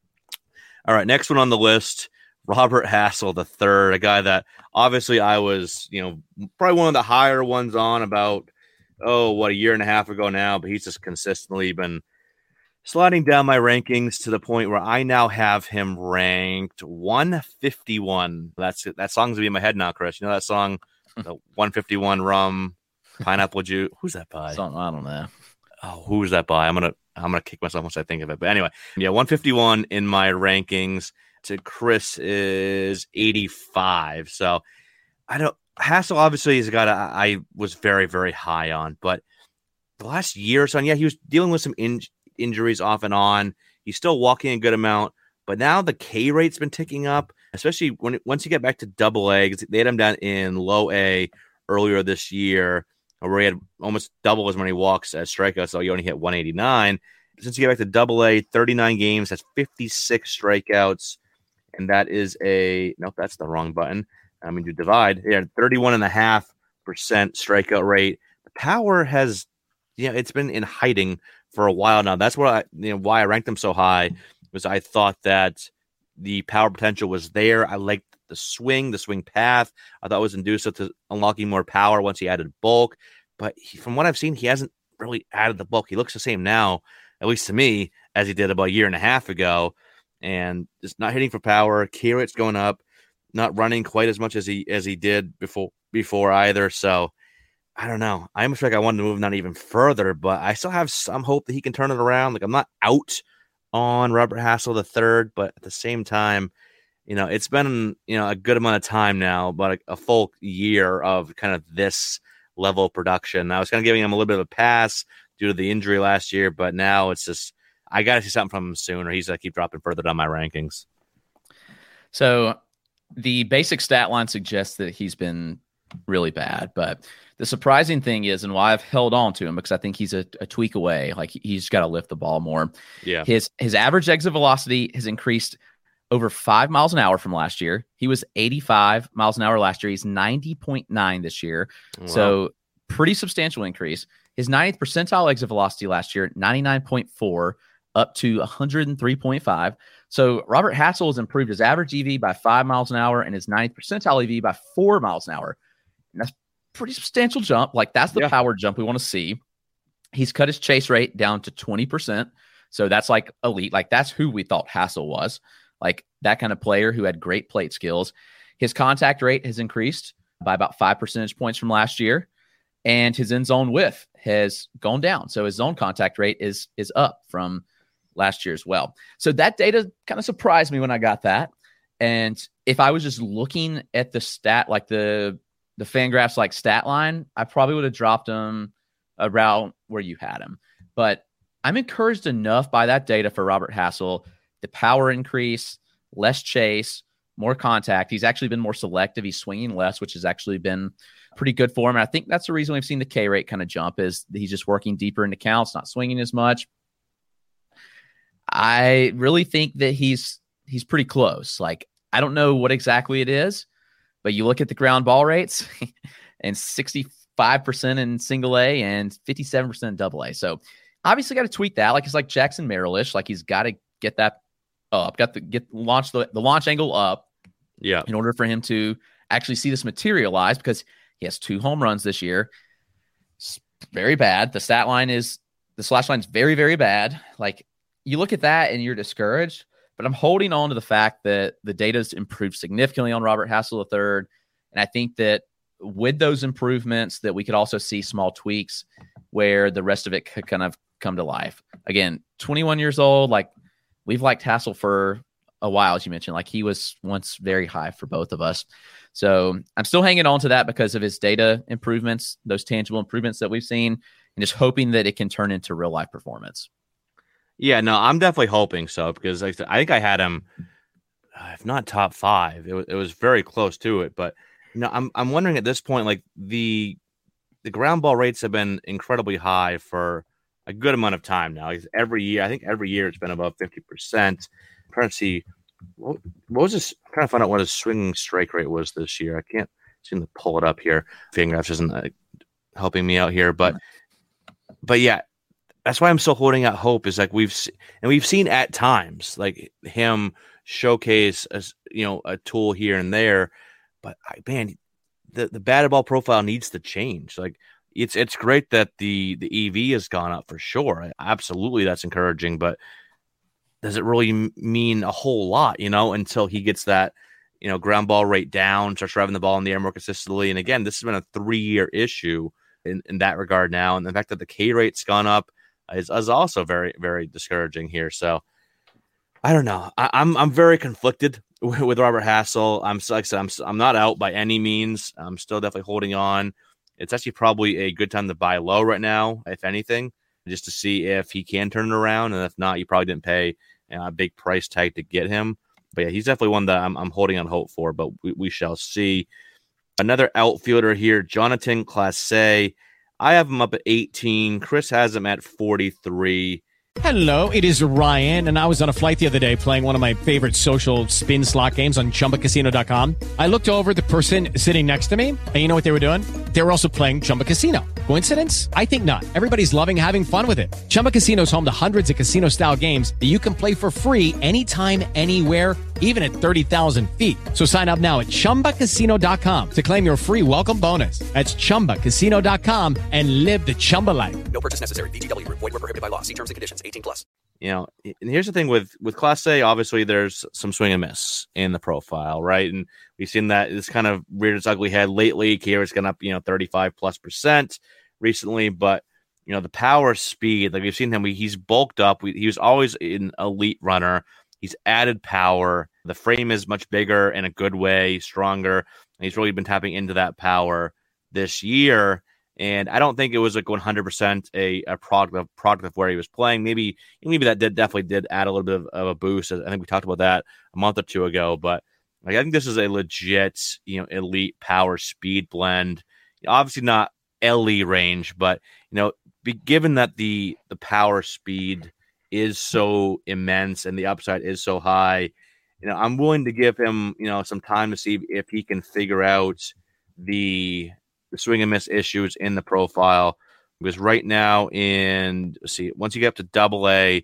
All right, next one on the list, Robert Hassell the third, a guy that obviously I was, you know, probably one of the higher ones on about, oh, what, a year and a half ago now, but he's just consistently been sliding down my rankings to the point where I now have him ranked one fifty-one. That's it. That song's gonna be in my head now, Chris. You know that song? The one fifty-one rum pineapple juice. Who's that by? Something, I don't know. Oh, who's that by? I'm gonna I'm gonna kick myself once I think of it. But anyway, yeah, one fifty-one in my rankings. To Chris is eighty-five. So I don't. Hassell obviously is a guy that I was very very high on, but the last year or so, yeah, he was dealing with some in, injuries off and on. He's still walking a good amount, but now the K rate's been ticking up. Especially when once you get back to double A, they had him down in low A earlier this year, where he had almost double as many walks as strikeouts, so he only hit one eighty-nine. Since you get back to double A, thirty-nine games, that's fifty-six strikeouts, and that is a nope, that's the wrong button. I mean, to divide, yeah, thirty-one and a half percent strikeout rate. The power has, yeah, it's been in hiding for a while now. That's what I, you know, why I ranked him so high was I thought that the power potential was there. I liked the swing, the swing path. I thought it was induced to unlocking more power once he added bulk. But he, from what I've seen, he hasn't really added the bulk. He looks the same now, at least to me, as he did about a year and a half ago. And just not hitting for power. K rate's going up, not running quite as much as he as he did before before either. So I don't know. I almost feel like I wanted to move not even further, but I still have some hope that he can turn it around. Like I'm not out on Robert Hassell the third, but at the same time, you know, it's been, you know, a good amount of time now, about a, a full year of kind of this level of production. I was kind of giving him a little bit of a pass due to the injury last year, but now it's just, I got to see something from him soon or he's going to keep dropping further down my rankings. So the basic stat line suggests that he's been really bad, but the surprising thing is, and why I've held on to him, because I think he's a, a tweak away. Like he's got to lift the ball more. Yeah. His his average exit velocity has increased over five miles an hour from last year. He was eighty-five miles an hour last year. He's ninety point nine this year. Wow. So pretty substantial increase. His ninetieth percentile exit velocity last year, ninety-nine point four. up to one hundred three point five. So Robert Hassell has improved his average E V by five miles an hour and his ninetieth percentile E V by four miles an hour. And that's a pretty substantial jump. Like that's the yeah. power jump we want to see. He's cut his chase rate down to twenty percent. So that's like elite. Like that's who we thought Hassell was. Like that kind of player who had great plate skills. His contact rate has increased by about five percentage points from last year. And his end zone width has gone down. So his zone contact rate is is up from last year as well. So that data kind of surprised me when I got that. And if I was just looking at the stat, like the the Fangraphs like stat line, I probably would have dropped him around where you had him. But I'm encouraged enough by that data for Robert Hassell. The power increase, less chase, more contact. He's actually been more selective. He's swinging less, which has actually been pretty good for him. And I think that's the reason we've seen the K rate kind of jump is he's just working deeper into counts, not swinging as much. I really think that he's he's pretty close. Like, I don't know what exactly it is, but you look at the ground ball rates and sixty-five percent in single A and fifty-seven percent in double A. So obviously got to tweak that. Like it's like Jackson Merrill-ish. Like he's got to get that up, got to get launch the, the launch angle up. Yeah. In order for him to actually see this materialize, because he has two home runs this year. It's very bad. The stat line is the slash line is very, very bad. Like you look at that and you're discouraged, but I'm holding on to the fact that the data's improved significantly on Robert Hassell the third. And I think that with those improvements that we could also see small tweaks where the rest of it could kind of come to life. Again, twenty-one years old, like we've liked Hassell for a while, as you mentioned, like he was once very high for both of us. So I'm still hanging on to that because of his data improvements, those tangible improvements that we've seen, and just hoping that it can turn into real life performance. Yeah, no, I'm definitely hoping so because like, I think I had him, if not top five, it was, it was very close to it. But you know, I'm I'm wondering at this point, like the the ground ball rates have been incredibly high for a good amount of time now. Like every year, I think every year it's been above fifty percent. I'm trying to see what, what was this. I'm trying to find out what his swinging strike rate was this year. I can't seem to pull it up here. Fangraphs isn't uh, helping me out here, but but yeah, that's why I'm still holding out hope. Is like we've se- and we've seen at times like him showcase as you know a tool here and there, but I, man, the the batted ball profile needs to change. Like it's it's great that the the E V has gone up for sure. Absolutely, that's encouraging, but does it really mean a whole lot, you know, until he gets that, you know, ground ball rate down, starts driving the ball in the air more consistently. And again, this has been a three-year issue in, in that regard now. And the fact that the K rate's gone up is, is also very, very discouraging here. So I don't know. I, I'm I'm very conflicted with, with Robert Hassell. I'm like I said, I'm I'm not out by any means. I'm still definitely holding on. It's actually probably a good time to buy low right now, if anything, just to see if he can turn it around. And if not, you probably didn't pay a big price tag to get him. But yeah, he's definitely one that I'm, I'm holding on hope for, but we, we shall see. Another outfielder here, Jonathan Clase. I have him up at eighteen. Chris has him at forty-three. Hello, it is Ryan, and I was on a flight the other day playing one of my favorite social spin slot games on Chumba Casino dot com. I looked over at the person sitting next to me, and you know what they were doing? They were also playing Chumba Casino. Coincidence? I think not. Everybody's loving having fun with it. Chumba Casino is home to hundreds of casino-style games that you can play for free anytime, anywhere, even at thirty thousand feet. So sign up now at Chumba Casino dot com to claim your free welcome bonus. That's Chumba Casino dot com and live the Chumba life. No purchase necessary. V G W. Void where prohibited by law. See terms and conditions. eighteen plus. You know, and here's the thing with with Class A. Obviously, there's some swing and miss in the profile, right? And we've seen that it's kind of reared its ugly head lately. Kira's gone up, you know, thirty-five plus percent recently, but you know, the power, speed, like we've seen him, we, he's bulked up. We, he was always an elite runner. He's added power. The frame is much bigger in a good way, stronger. And he's really been tapping into that power this year. And I don't think it was like one hundred percent a, a product of product of where he was playing. Maybe maybe that did definitely did add a little bit of, of a boost. I think we talked about that a month or two ago. But like, I think this is a legit, you know, elite power speed blend. Obviously not L E range, but you know, be, given that the the power speed is so immense and the upside is so high, you know, I'm willing to give him, you know, some time to see if he can figure out the the swing and miss issues in the profile. Because right now in, let's see, once you get up to double A,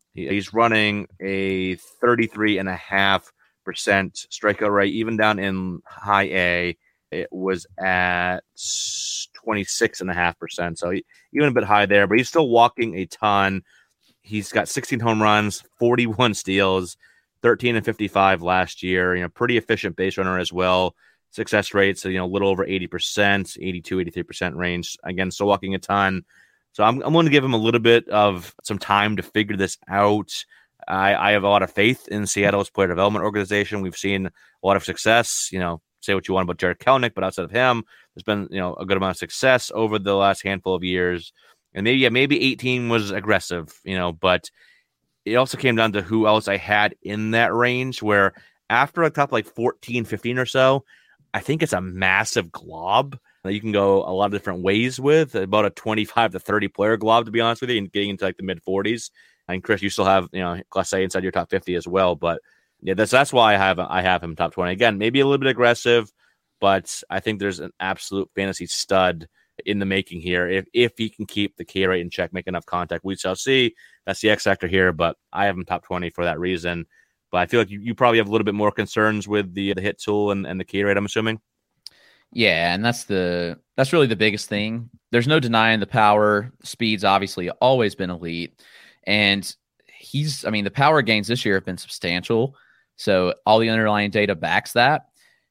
He, he's running a thirty-three and a half percent strikeout rate, even down in high A. It was at twenty-six and a half percent. So he, even a bit high there, but he's still walking a ton. He's got sixteen home runs, forty-one steals, thirteen and fifty-five last year. You know, pretty efficient base runner as well. Success rates, you know, a little over eighty percent, eighty-two, eighty-three percent range. Again, still walking a ton. So I'm, I'm going to give him a little bit of some time to figure this out. I, I have a lot of faith in Seattle's player development organization. We've seen a lot of success. You know, say what you want about Jared Kelenic, but outside of him, there's been, you know, a good amount of success over the last handful of years. And maybe, yeah, maybe eighteen was aggressive, you know, but it also came down to who else I had in that range, where after a top like fourteen, fifteen or so, I think it's a massive glob that you can go a lot of different ways with, about a twenty-five to thirty player glob, to be honest with you, and getting into like the mid forties. And Chris, you still have, you know, Class A inside your top fifty as well. But yeah, that's that's why I have I have him top twenty. Again, maybe a little bit aggressive, but I think there's an absolute fantasy stud in the making here. If if he can keep the K rate in check, make enough contact, we shall see. That's the X factor here, but I have him top twenty for that reason. But I feel like you, you probably have a little bit more concerns with the the hit tool and, and the K rate, I'm assuming. Yeah, and that's the that's really the biggest thing. There's no denying the power. Speed's obviously always been elite. And he's, I mean, the power gains this year have been substantial. So all the underlying data backs that.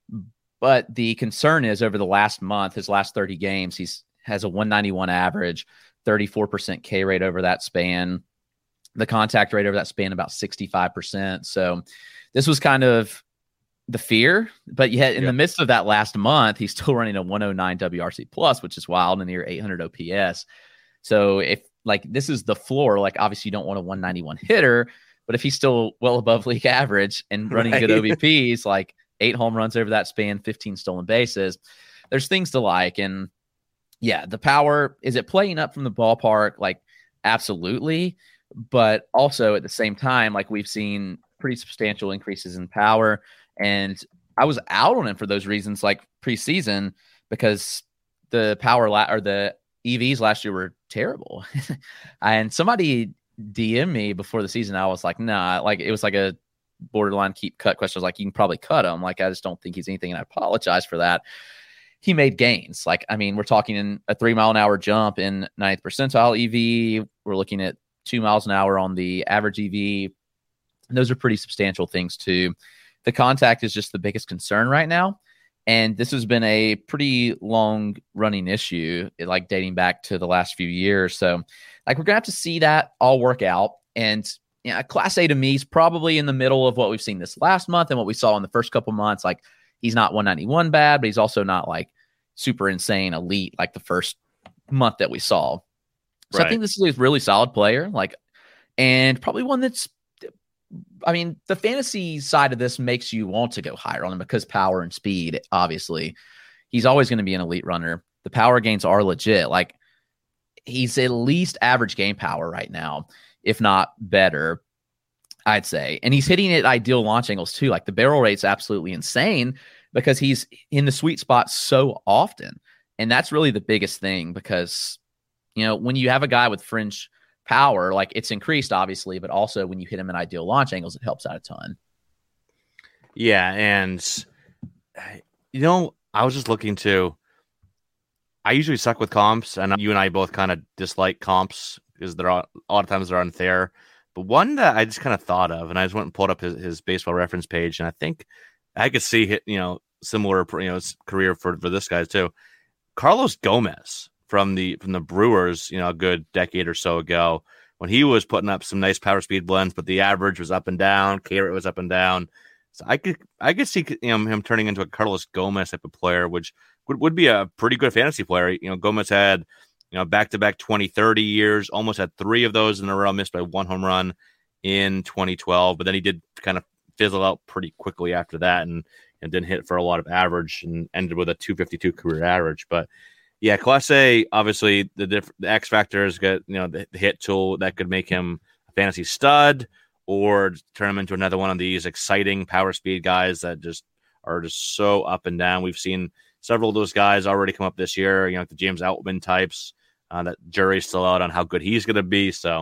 But the concern is over the last month, his last thirty games, he's has a one ninety-one average, thirty-four percent K rate over that span. The contact rate over that span about sixty-five percent. So this was kind of the fear, but yet in yep. the midst of that last month, he's still running a one oh nine W R C plus, which is wild, and near eight hundred O P S. So if like this is the floor, like obviously you don't want a one ninety-one hitter, but if he's still well above league average and running right. good O B Ps, like eight home runs over that span, fifteen stolen bases, there's things to like. And yeah, the power, is it playing up from the ballpark? Like absolutely. But also at the same time, like we've seen pretty substantial increases in power. And I was out on him for those reasons, like preseason, because the power la- or the E Vs last year were terrible. And somebody D M'd me before the season. I was like, nah, like it was like a borderline keep cut question. I was like, you can probably cut him. Like, I just don't think he's anything. And I apologize for that. He made gains. Like, I mean, we're talking in a three mile an hour jump in ninth percentile E V. We're looking at two miles an hour on the average E V. And those are pretty substantial things too. The contact is just the biggest concern right now. And this has been a pretty long running issue, like dating back to the last few years. So like, we're going to have to see that all work out. And you know, Class A to me is probably in the middle of what we've seen this last month and what we saw in the first couple months. Like, he's not one ninety-one bad, but he's also not like super insane elite like the first month that we saw. So right. I think this is a really solid player, like, and probably one that's, I mean, the fantasy side of this makes you want to go higher on him because power and speed, obviously. He's always going to be an elite runner. The power gains are legit. Like, he's at least average game power right now, if not better, I'd say. And he's hitting at ideal launch angles too. Like, the barrel rate's absolutely insane because he's in the sweet spot so often. And that's really the biggest thing because, you know, when you have a guy with fringe power, like, it's increased obviously, but also when you hit him in ideal launch angles, it helps out a ton. Yeah. And you know, I was just looking to, I usually suck with comps, and you and I both kind of dislike comps because they're all, a lot of times they're unfair, but one that I just kind of thought of, and I just went and pulled up his, his baseball reference page, and I think I could see hit, you know, similar, you know, career for, for this guy too. Carlos Gomez from the from the Brewers, you know, a good decade or so ago, when he was putting up some nice power speed blends, but the average was up and down, K rate was up and down. So I could I could see, you know, him turning into a Carlos Gomez type of player, which would, would be a pretty good fantasy player. You know, Gomez had, you know, back to back twenty, thirty years, almost had three of those in a row, missed by one home run in twenty twelve, but then he did kind of fizzle out pretty quickly after that, and and didn't hit for a lot of average, and ended with a two fifty-two career average. But yeah, Class A, obviously the diff- the X factor is got, you know, the, the hit tool that could make him a fantasy stud or turn him into another one of these exciting power speed guys that just are just so up and down. We've seen several of those guys already come up this year, you know, like the James Outman types. Uh, that jury's still out on how good he's going to be. So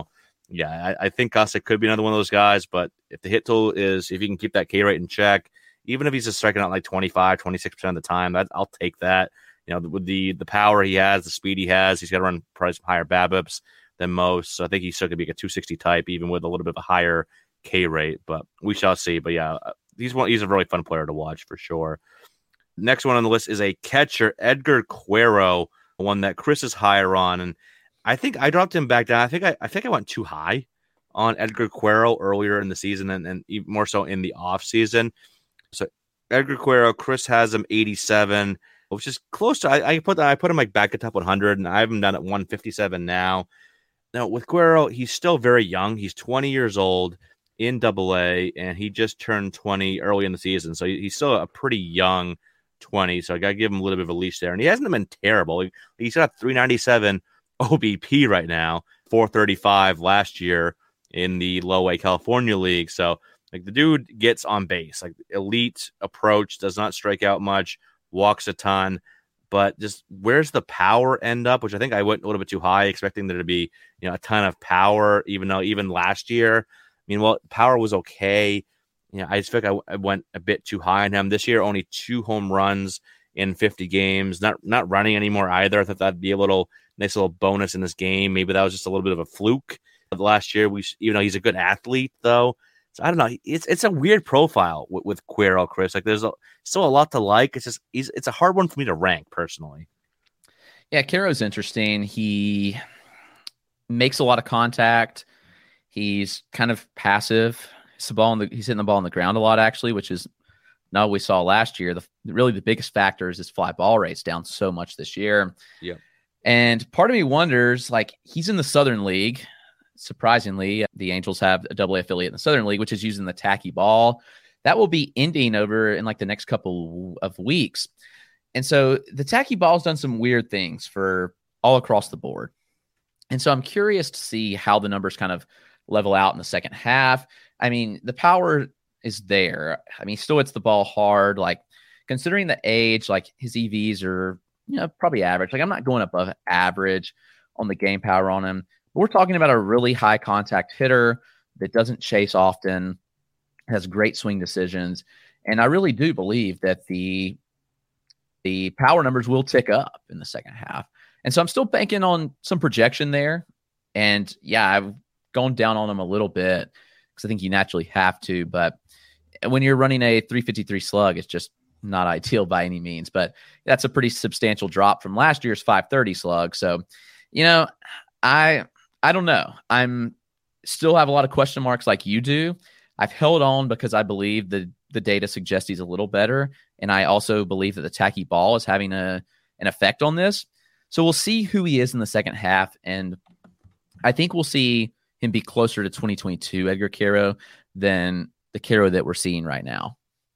yeah, I, I think Gossett could be another one of those guys, but if the hit tool is, if you can keep that K rate in check, even if he's just striking out like twenty-five, twenty-six percent of the time, that, I'll take that. You know, with the the power he has, the speed he has, he's got to run probably some higher BABIPs than most. So I think he's still going to be a two sixty type, even with a little bit of a higher K rate, but we shall see. But yeah, he's one, he's a really fun player to watch for sure. Next one on the list is a catcher, Edgar Quero, one that Chris is higher on. And I think I dropped him back down. I think I, I think I went too high on Edgar Quero earlier in the season and, and even more so in the off season. So Edgar Quero, Chris has him eighty-seven, which is close to, I, I put I put him like back at top one hundred, and I have him down at one fifty-seven now. Now with Quero, he's still very young. He's twenty years old in Double A, and he just turned twenty early in the season. So he's still a pretty young twenty. So I got to give him a little bit of a leash there. And he hasn't been terrible. He, he's got three ninety-seven O B P right now, four thirty-five last year in the low A California League. So like the dude gets on base, like elite approach, does not strike out much, walks a ton, but just where's the power end up, which I think I went a little bit too high, expecting there to be, you know, a ton of power, even though even last year, I mean, well, power was okay. You know, I just feel like I, I went a bit too high on him. This year, only two home runs in fifty games, not not running anymore either. I thought that'd be a little nice little bonus in this game. Maybe that was just a little bit of a fluke. But last year, we, even though he's a good athlete, though, so I don't know. It's it's a weird profile with, with Quero, Chris. Like there's a, still a lot to like. It's just he's it's a hard one for me to rank personally. Yeah, Quero's interesting. He makes a lot of contact. He's kind of passive. It's the ball on the, he's hitting the ball on the ground a lot, actually, which is not what we saw last year. The really the biggest factor is his fly ball rate's down so much this year. Yeah. And part of me wonders, like, he's in the Southern League. Surprisingly, the Angels have a double A affiliate in the Southern League, which is using the tacky ball. That will be ending over in like the next couple of weeks. And so the tacky ball's done some weird things for all across the board. And so I'm curious to see how the numbers kind of level out in the second half. I mean, the power is there. I mean, he still hits the ball hard. Like, considering the age, like his E Vs are, you know, probably average. Like, I'm not going above average on the game power on him. But we're talking about a really high contact hitter that doesn't chase often, has great swing decisions. And I really do believe that the the power numbers will tick up in the second half. And so I'm still banking on some projection there. And yeah, I've gone down on him a little bit because I think you naturally have to. But when you're running a three fifty-three slug, it's just not ideal by any means. But that's a pretty substantial drop from last year's five thirty slug. So, you know, I I don't know. I'm still have a lot of question marks like you do. I've held on because I believe the the data suggests he's a little better. And I also believe that the tacky ball is having a an effect on this. So we'll see who he is in the second half. And I think we'll see him be closer to twenty twenty-two Edgar Quero than the Quero that we're seeing right now.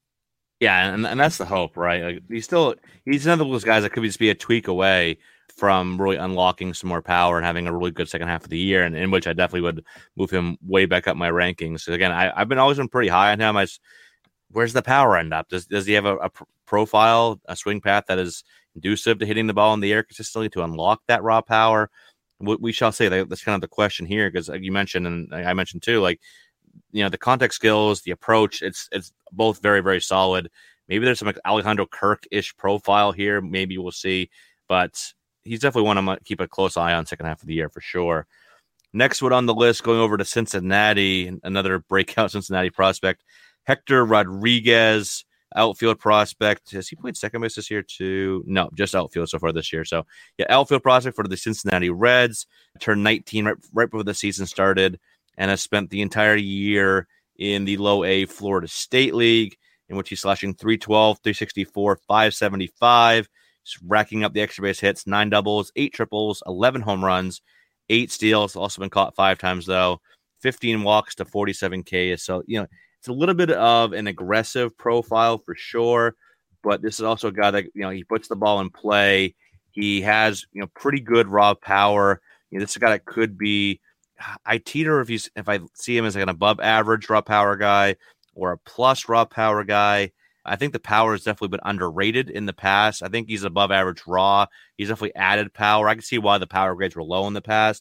Yeah, and, and that's the hope, right? Like, he's still he's another of those guys that could just be a tweak away from really unlocking some more power and having a really good second half of the year, and in which I definitely would move him way back up my rankings. So again, I, I've been always been pretty high on him. I just, where's the power end up? Does does he have a, a profile, a swing path that is conducive to hitting the ball in the air consistently to unlock that raw power? We, we shall say that that's kind of the question here, because like you mentioned, and I mentioned too, like, you know, the contact skills, the approach, it's it's both very, very solid. Maybe there's some like Alejandro Kirk-ish profile here. Maybe we'll see, but he's definitely one I'm going to keep a close eye on second half of the year for sure. Next one on the list, going over to Cincinnati, another breakout Cincinnati prospect, Hector Rodriguez, outfield prospect. Has he played second base this year too? No, just outfield so far this year. So yeah, outfield prospect for the Cincinnati Reds, turned nineteen right, right before the season started, and has spent the entire year in the low A Florida State League, in which he's slashing three twelve, three sixty-four, five seventy-five, just racking up the extra base hits, nine doubles, eight triples, eleven home runs, eight steals, also been caught five times though, fifteen walks to forty-seven Ks. So, you know, it's a little bit of an aggressive profile for sure, but this is also a guy that, you know, he puts the ball in play. He has, you know, pretty good raw power. You know, this is a guy that could be, I teeter if he's if I see him as like an above average raw power guy or a plus raw power guy. I think the power has definitely been underrated in the past. I think he's above average raw. He's definitely added power. I can see why the power grades were low in the past,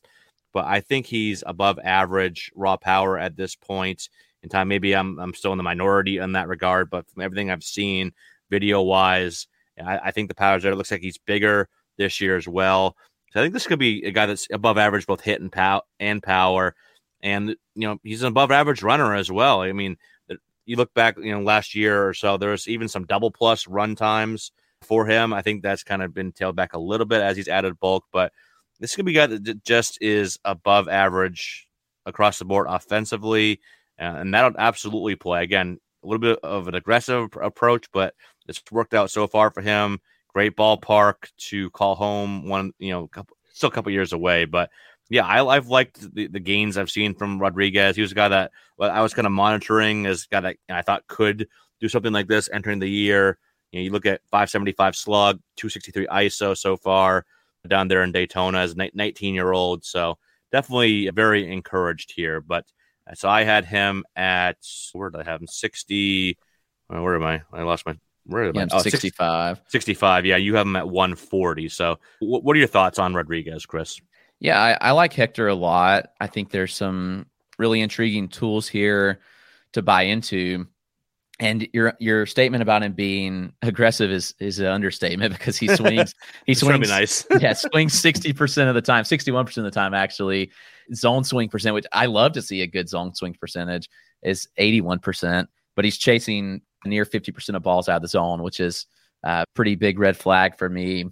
but I think he's above average raw power at this point in time. Maybe I'm I'm still in the minority in that regard, but from everything I've seen video wise, I, I think the power's there. It looks like he's bigger this year as well. So I think this could be a guy that's above average, both hit and pow and power. And, you know, he's an above average runner as well. I mean, you look back, you know, last year or so, there was even some double plus run times for him. I think that's kind of been tailed back a little bit as he's added bulk, but this could be a guy that just is above average across the board offensively. And that'll absolutely play. Again, a little bit of an aggressive approach, but it's worked out so far for him. Great ballpark to call home. One, you know, couple, still a couple years away, but yeah, I, I've liked the, the gains I've seen from Rodriguez. He was a guy that well, I was kind of monitoring as a guy that I thought could do something like this entering the year. You know, you look at five seventy-five slug, two sixty-three I S O so far down there in Daytona as a nineteen-year-old. So definitely very encouraged here. But so I had him at, where did I have him? sixty. Where am I? I lost my. Where am yeah, I? Oh, sixty-five. sixty-five. Yeah, you have him at one forty. So w- what are your thoughts on Rodriguez, Chris? Yeah, I, I like Hector a lot. I think there's some really intriguing tools here to buy into. And your your statement about him being aggressive is is an understatement because he swings he swings nice. yeah, swings sixty percent of the time, sixty-one percent of the time actually. Zone swing percent, which I love to see a good zone swing percentage, is eighty-one percent, but he's chasing near fifty percent of balls out of the zone, which is a pretty big red flag for me.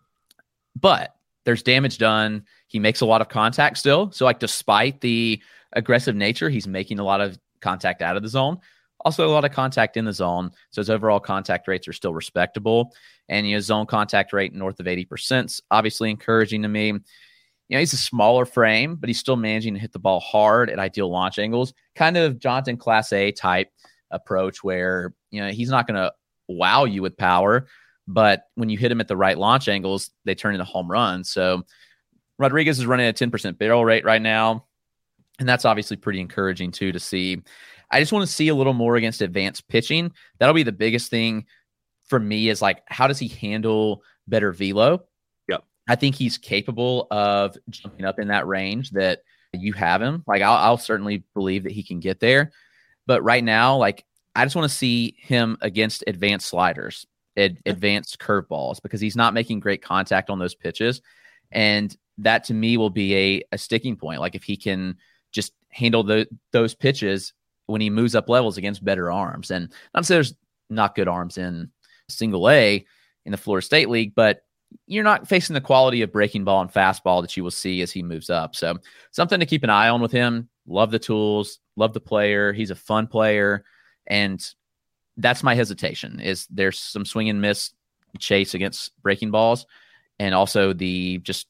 But there's damage done. He makes a lot of contact still. So, like, despite the aggressive nature, he's making a lot of contact out of the zone. Also, a lot of contact in the zone. So, his overall contact rates are still respectable. And his zone contact rate north of eighty percent is obviously encouraging to me. You know, he's a smaller frame, but he's still managing to hit the ball hard at ideal launch angles. Kind of Jonathan Class A type approach where, you know, he's not going to wow you with power, but when you hit him at the right launch angles, they turn into home runs. So Rodriguez is running a ten percent barrel rate right now, and that's obviously pretty encouraging too to see. I just want to see a little more against advanced pitching. That'll be the biggest thing for me is, like, how does he handle better velo? Yep. I think he's capable of jumping up in that range that you have him. Like, I'll, I'll certainly believe that he can get there. But right now, like, I just want to see him against advanced sliders, ad, advanced curveballs, because he's not making great contact on those pitches. And that to me will be a, a sticking point. Like, if he can just handle the, those pitches when he moves up levels against better arms. And not to say there's not good arms in single A in the Florida State League, but you're not facing the quality of breaking ball and fastball that you will see as he moves up. So something to keep an eye on with him. Love the tools, love the player. He's a fun player. And that's my hesitation, is there's some swing and miss chase against breaking balls, and also the just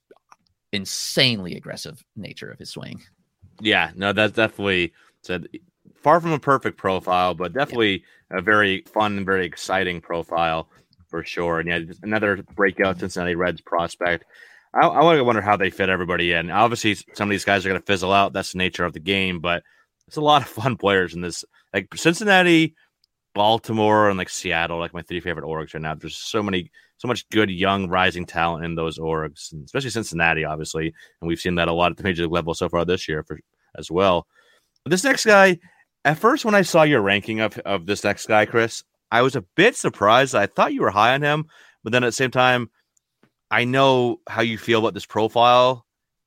insanely aggressive nature of his swing. Yeah, no, that's definitely said far from a perfect profile, but definitely yeah. a very fun and very exciting profile for sure. And yeah, another breakout Cincinnati Reds prospect. I, I want to wonder how they fit everybody in. Obviously, some of these guys are going to fizzle out. That's the nature of the game, but it's a lot of fun players in this. Like Cincinnati, Baltimore, and like Seattle, like my three favorite orgs right now. There's so many, so much good young rising talent in those orgs, and especially Cincinnati, obviously. And we've seen that a lot at the major league level so far this year for, as well. But this next guy, at first, when I saw your ranking of, of this next guy, Chris, I was a bit surprised. I thought you were high on him, but then at the same time, I know how you feel about this profile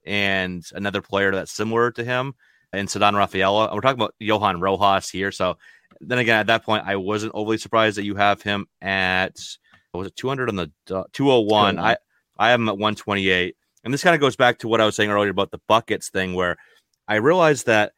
and another player that's similar to him in Ceddanne Rafaela. We're talking about Johan Rojas here. So then again, at that point, I wasn't overly surprised that you have him at, what was it, two hundred on the uh, two oh one. I, I have him at one twenty-eight. And this kind of goes back to what I was saying earlier about the buckets thing, where I realized that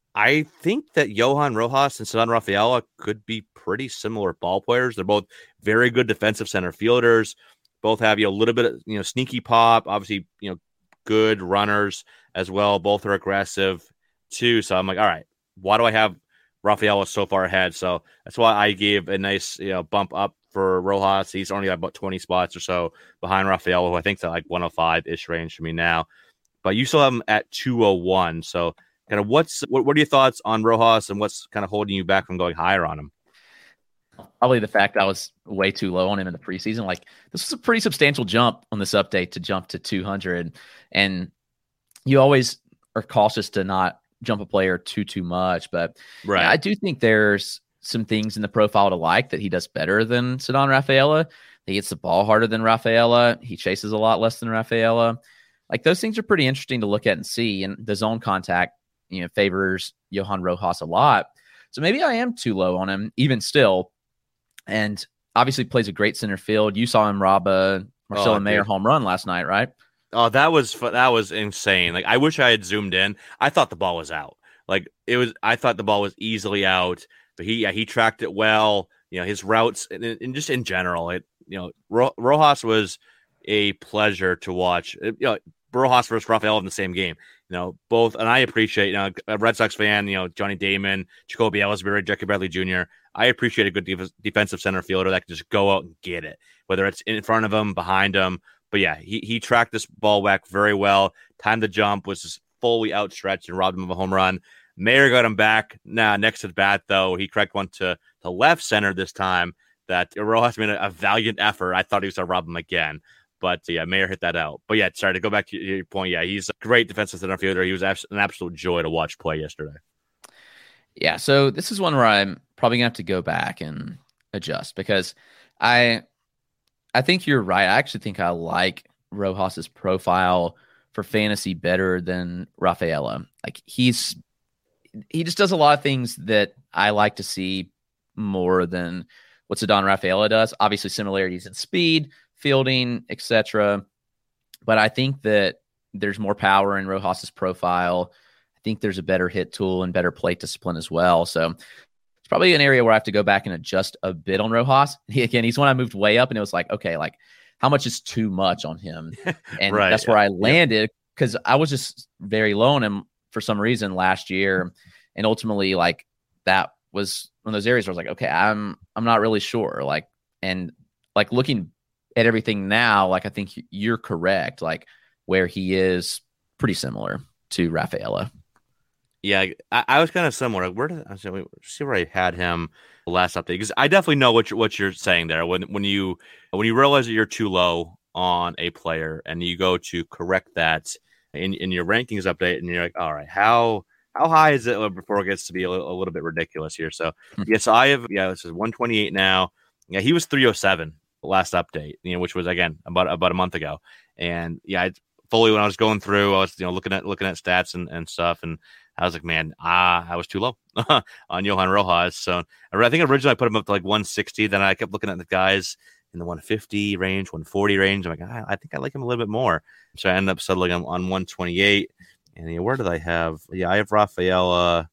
I think that Johan Rojas and Ceddanne Rafaela could be pretty similar ball players. They're both very good defensive center fielders. Both have, you know, a little bit of, you know, sneaky pop, obviously, you know, good runners as well. Both are aggressive too. So I'm like, all right, why do I have Rafaela so far ahead? So that's why I gave a nice, you know, bump up for Rojas. He's only about twenty spots or so behind Rafaela, who I think's at like one oh five-ish range for me now. But you still have him at two oh one. So kind of what's what, what are your thoughts on Rojas, and what's kind of holding you back from going higher on him? Probably the fact I was way too low on him in the preseason. Like, this was a pretty substantial jump on this update to jump to two hundred. And you always are cautious to not jump a player too, too much. But right. yeah, I do think there's some things in the profile to like that he does better than Ceddanne Rafaela. He gets the ball harder than Rafaela. He chases a lot less than Rafaela. Like, those things are pretty interesting to look at and see. And the zone contact, you know, favors Johan Rojas a lot. So maybe I am too low on him, even still. And obviously plays a great center field. You saw him rob a Marcelo oh, Mayer dude. home run last night, right? Oh, that was that was insane. Like, I wish I had zoomed in. I thought the ball was out. Like, it was. I thought the ball was easily out. But he yeah, he tracked it well. You know, his routes and, and just in general, it you know Ro- Rojas was a pleasure to watch. It, you know, Rojas versus Rafael in the same game. You know, both, and I appreciate, you know, a Red Sox fan, you know, Johnny Damon, Jacoby Ellsbury, Jackie Bradley Junior I appreciate a good def- defensive center fielder that can just go out and get it, whether it's in front of him, behind him. But yeah, he he tracked this ball back very well. Time to jump was just fully outstretched and robbed him of a home run. Mayer got him back. Nah, next to the bat, though, he cracked one to the left center this time. That Rojas made a, a valiant effort. I thought he was going to rob him again. But yeah, Mayer hit that out. But yeah, sorry to go back to your point. Yeah, he's a great defensive center fielder. He was an absolute joy to watch play yesterday. Yeah, so this is one where I'm probably gonna have to go back and adjust, because I, I think you're right. I actually think I like Rojas's profile for fantasy better than Rafaela. Like, he's he just does a lot of things that I like to see more than what Ceddanne Rafaela does. Obviously, similarities in speed, fielding, et cetera. But I think that there's more power in Rojas's profile. I think there's a better hit tool and better plate discipline as well. So it's probably an area where I have to go back and adjust a bit on Rojas. He, again, he's one I moved way up, and it was like, okay, like, how much is too much on him? And right, that's yeah. where I landed, because I was just very low on him for some reason last year. And ultimately, like, that was one of those areas where I was like, okay, I'm I'm not really sure. Like, and like looking at everything now, like, I think you're correct. Like, where he is pretty similar to Rafaela. Yeah, I, I was kind of similar. Where did I see where I had him last update? Because I definitely know what you're, what you're saying there. When when you when you realize that you're too low on a player and you go to correct that in, in your rankings update, and you're like, all right, how how high is it before it gets to be a little, a little bit ridiculous here? So yes, yeah, so I have yeah, this is one twenty-eight now. Yeah, he was three oh seven last update, you know, which was again about about a month ago. And yeah, I, fully when I was going through, I was you know looking at looking at stats and, and stuff, and I was like, man, ah, I was too low on Johan Rojas. So I think originally I put him up to like one sixty. Then I kept looking at the guys in the one fifty range, one forty range. I'm like, I, I think I like him a little bit more. So I ended up settling on, on one twenty-eight. And you know, where did I have? Yeah, I have Rafaela.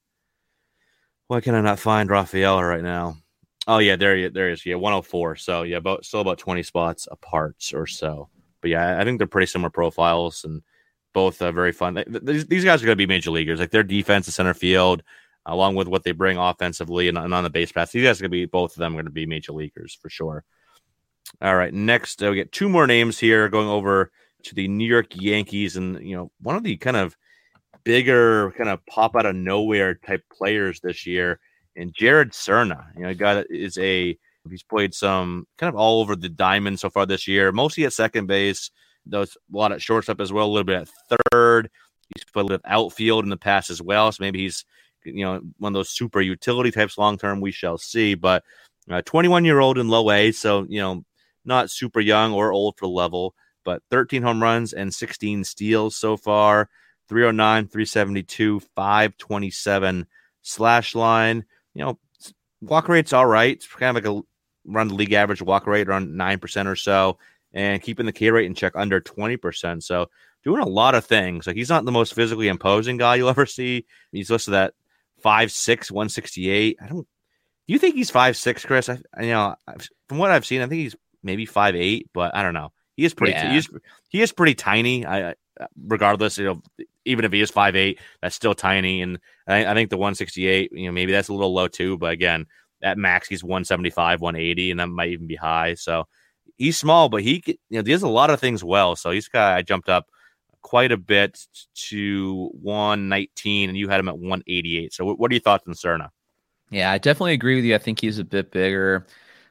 Why can I not find Rafaela right now? Oh yeah, there he there he is. Yeah, one oh four. So yeah, about still about twenty spots apart or so. But yeah, I think they're pretty similar profiles, and both uh, very fun. These, these guys are going to be major leaguers. Like, their defense, the center field, along with what they bring offensively and, and on the base pass. These guys are going to be, both of them are going to be major leaguers for sure. All right, next uh, we get two more names here, going over to the New York Yankees, and you know, one of the kind of bigger, kind of pop out of nowhere type players this year, and Jared Cerna. You know, a guy that is a he's played some kind of all over the diamond so far this year, mostly at second base. Does a lot at shortstop as well, a little bit at third. He's played a little bit outfield in the past as well, so maybe he's you know one of those super utility types long term. We shall see. But uh, twenty-one year old in low A, so you know not super young or old for the level, but thirteen home runs and sixteen steals so far. three oh nine, three seventy-two, five twenty-seven slash line. You know, walk rate's all right. It's kind of like a around the league average walk rate, around nine percent or so. And keeping the K rate in check under twenty percent. So doing a lot of things. Like, he's not the most physically imposing guy you'll ever see. He's listed at five six, one sixty-eight. I don't, do you think he's five six, Chris? I, you know, from what I've seen, I think he's maybe five eight, but I don't know. He is pretty, yeah. he is, he is pretty tiny. I, regardless, you know, even if he is five eight, that's still tiny. And I, I think the one sixty-eight, you know, maybe that's a little low too, but again, at max, he's one seventy-five, one eighty, and that might even be high. So he's small, but he you know, does a lot of things well. So he's got, I jumped up quite a bit to one nineteen, and you had him at one eighty-eight. So what are your thoughts on Cerna? Yeah, I definitely agree with you. I think he's a bit bigger.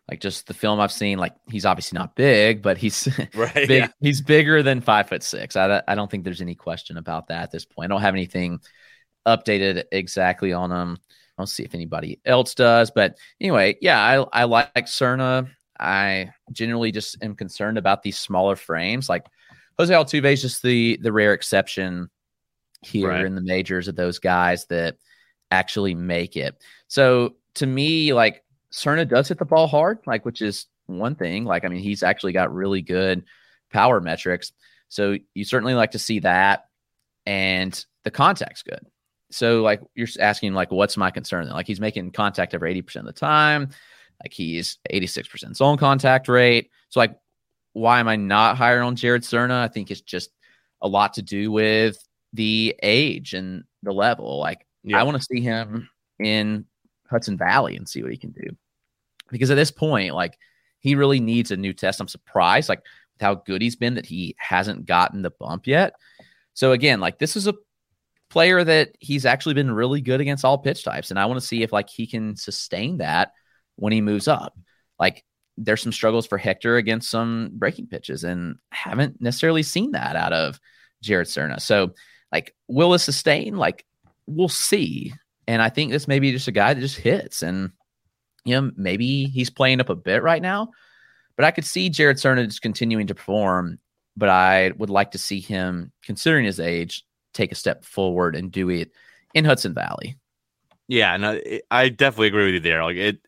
Like just the film I've seen, like he's obviously not big, but he's Right, big. yeah. He's bigger than five foot six. I, I don't think there's any question about that at this point. I don't have anything updated exactly on him. I'll see if anybody else does. But anyway, yeah, I, I like Cerna. I generally just am concerned about these smaller frames. Like Jose Altuve is just the the rare exception here Right. in the majors of those guys that actually make it. So to me, like Cerna does hit the ball hard, like which is one thing. Like I mean, he's actually got really good power metrics. So you certainly like to see that, and the contact's good. So like you're asking, like, what's my concern? Like he's making contact over eighty percent of the time. Like he's eighty-six percent zone contact rate. So like, why am I not higher on Jared Cerna? I think it's just a lot to do with the age and the level. Like Yeah. I want to see him in Hudson Valley and see what he can do. Because at this point, like he really needs a new test. I'm surprised, like with how good he's been, that he hasn't gotten the bump yet. So again, like this is a player that he's actually been really good against all pitch types. And I want to see if like he can sustain that when he moves up. Like there's some struggles for Hector against some breaking pitches, and haven't necessarily seen that out of Jared Cerna. So like, will it sustain? Like we'll see. And I think this may be just a guy that just hits, and you know, maybe he's playing up a bit right now, but I could see Jared Cerna just continuing to perform. But I would like to see him, considering his age, take a step forward and do it in Hudson Valley. Yeah, no, it, I definitely agree with you there. Like it,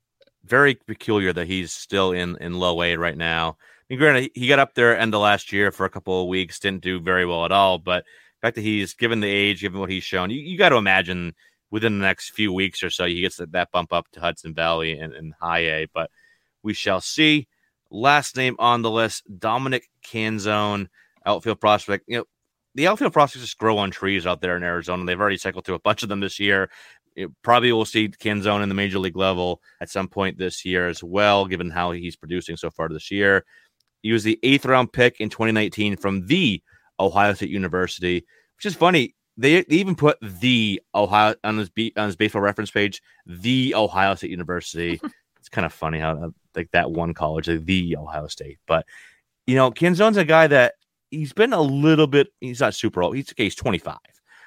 very peculiar that he's still in in low A right now. I mean, granted, he got up there end of last year for a couple of weeks, didn't do very well at all. But the fact that he's given the age, given what he's shown, you, you got to imagine within the next few weeks or so, he gets that, that bump up to Hudson Valley and, and high A. But we shall see. Last name on the list, Dominic Canzone, outfield prospect. You know, the outfield prospects just grow on trees out there in Arizona. They've already cycled through a bunch of them this year. It probably will see Canzone in the major league level at some point this year as well, given how he's producing so far this year. He was the eighth round pick in twenty nineteen from the Ohio State University, which is funny. They, they even put the Ohio on his be, on his baseball reference page, the Ohio State University. It's kind of funny how like that one college, like the Ohio State. But you know, Canzone's a guy that he's been a little bit. He's not super old. He's okay, he's twenty-five,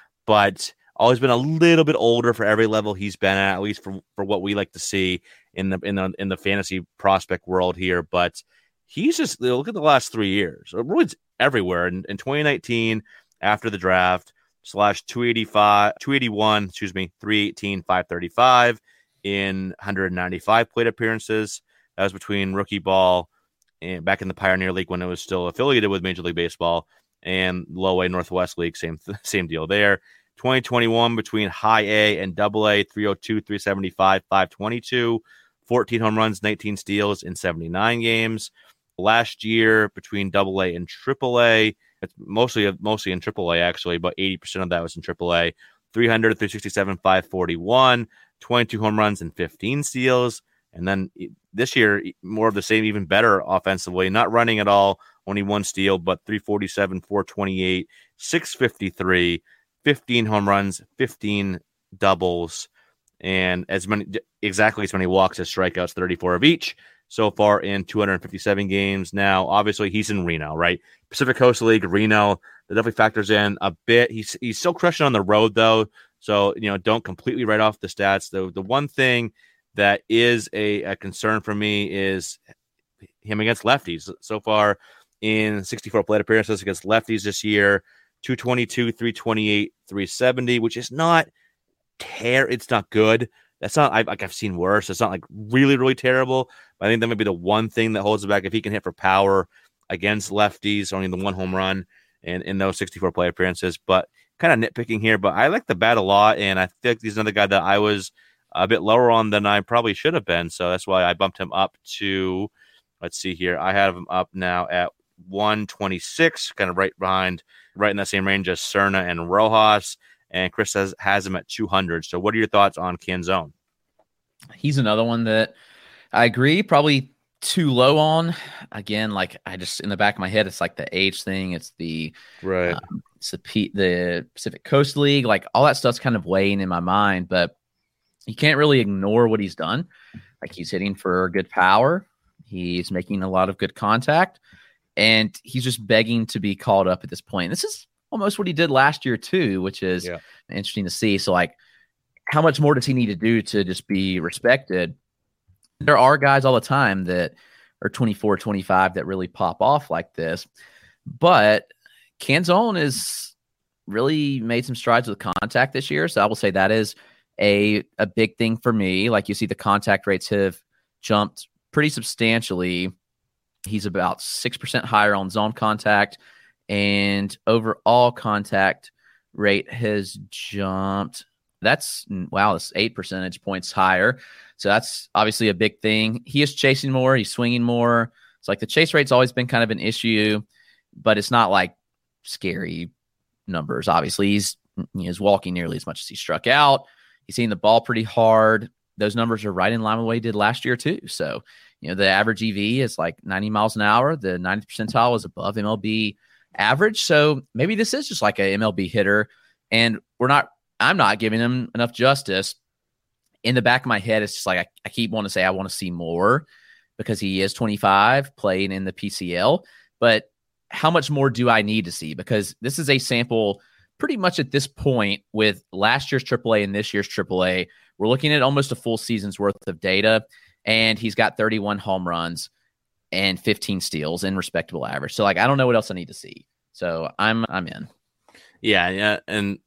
but always been a little bit older for every level he's been at, at least for, for what we like to see in the in the in the fantasy prospect world here. But he's just look at the last three years. Really everywhere. In, in twenty nineteen, after the draft, slash two eighty-five, two eighty-one, excuse me, three eighteen, five thirty-five in one ninety-five plate appearances. That was between rookie ball and back in the Pioneer League when it was still affiliated with Major League Baseball, and low A Northwest League, same same deal there. twenty twenty-one between high A and double A, three oh two, three seventy-five, five twenty-two, fourteen home runs, nineteen steals in seventy-nine games. Last year between double A and triple A, it's mostly mostly in triple A actually, but eighty percent of that was in triple A. three hundred, three sixty-seven, five forty-one, twenty-two home runs and fifteen steals. And then this year, more of the same, even better offensively, not running at all, only one steal, but three forty-seven, four twenty-eight, six fifty-three, fifteen home runs, fifteen doubles, and as many, exactly as many walks as strikeouts, thirty-four of each so far in two hundred fifty-seven games. Now, obviously, he's in Reno, right? Pacific Coast League, Reno, that definitely factors in a bit. He's he's still crushing on the road, though, so you know, don't completely write off the stats. The the one thing that is a, a concern for me is him against lefties. So far in sixty-four plate appearances against lefties this year, two twenty-two, three twenty-eight, three seventy, which is not ter- it's not good. That's not I've, like I've seen worse. It's not like really, really terrible. But I think that might be the one thing that holds it back. If he can hit for power against lefties, only the one home run in, in those sixty-four plate appearances. But kind of nitpicking here, but I like the bat a lot, and I think he's another guy that I was a bit lower on than I probably should have been. So that's why I bumped him up to, let's see here. I have him up now at one twenty-six, kind of right behind, right in that same range as Cerna and Rojas. And Chris has, has him at two hundred. So what are your thoughts on Canzone? He's another one that I agree, probably too low on. Again, like I just, in the back of my head, it's like the age thing. It's the, right. Um, it's the, P, the Pacific Coast League, like all that stuff's kind of weighing in my mind, but you can't really ignore what he's done. Like, he's hitting for good power. He's making a lot of good contact, and he's just begging to be called up at this point. This is almost what he did last year too, which is yeah. interesting to see. So, like, how much more does he need to do to just be respected? There are guys all the time that are twenty-four, twenty-five that really pop off like this, but Canzone is really made some strides with contact this year. So I will say that is a, a big thing for me. Like, you see the contact rates have jumped pretty substantially. He's about six percent higher on zone contact, and overall contact rate has jumped. That's, wow, that's eight percentage points higher. So that's obviously a big thing. He is chasing more. He's swinging more. It's like the chase rate's always been kind of an issue, but it's not like scary numbers. Obviously, he's, he's walking nearly as much as he struck out. He's hitting the ball pretty hard. Those numbers are right in line with what he did last year too. So, you know, the average E V is like ninety miles an hour. The ninetieth percentile is above M L B average. So maybe this is just like a M L B hitter, and we're not, I'm not giving him enough justice. In the back of my head, it's just like, I, I keep wanting to say I want to see more because he is twenty-five, playing in the P C L. But how much more do I need to see? Because this is a sample pretty much at this point with last year's triple A and this year's triple A. We're looking at almost a full season's worth of data, and he's got thirty-one home runs and fifteen steals in respectable average. So, like, I don't know what else I need to see. So I'm I'm in. Yeah, yeah, and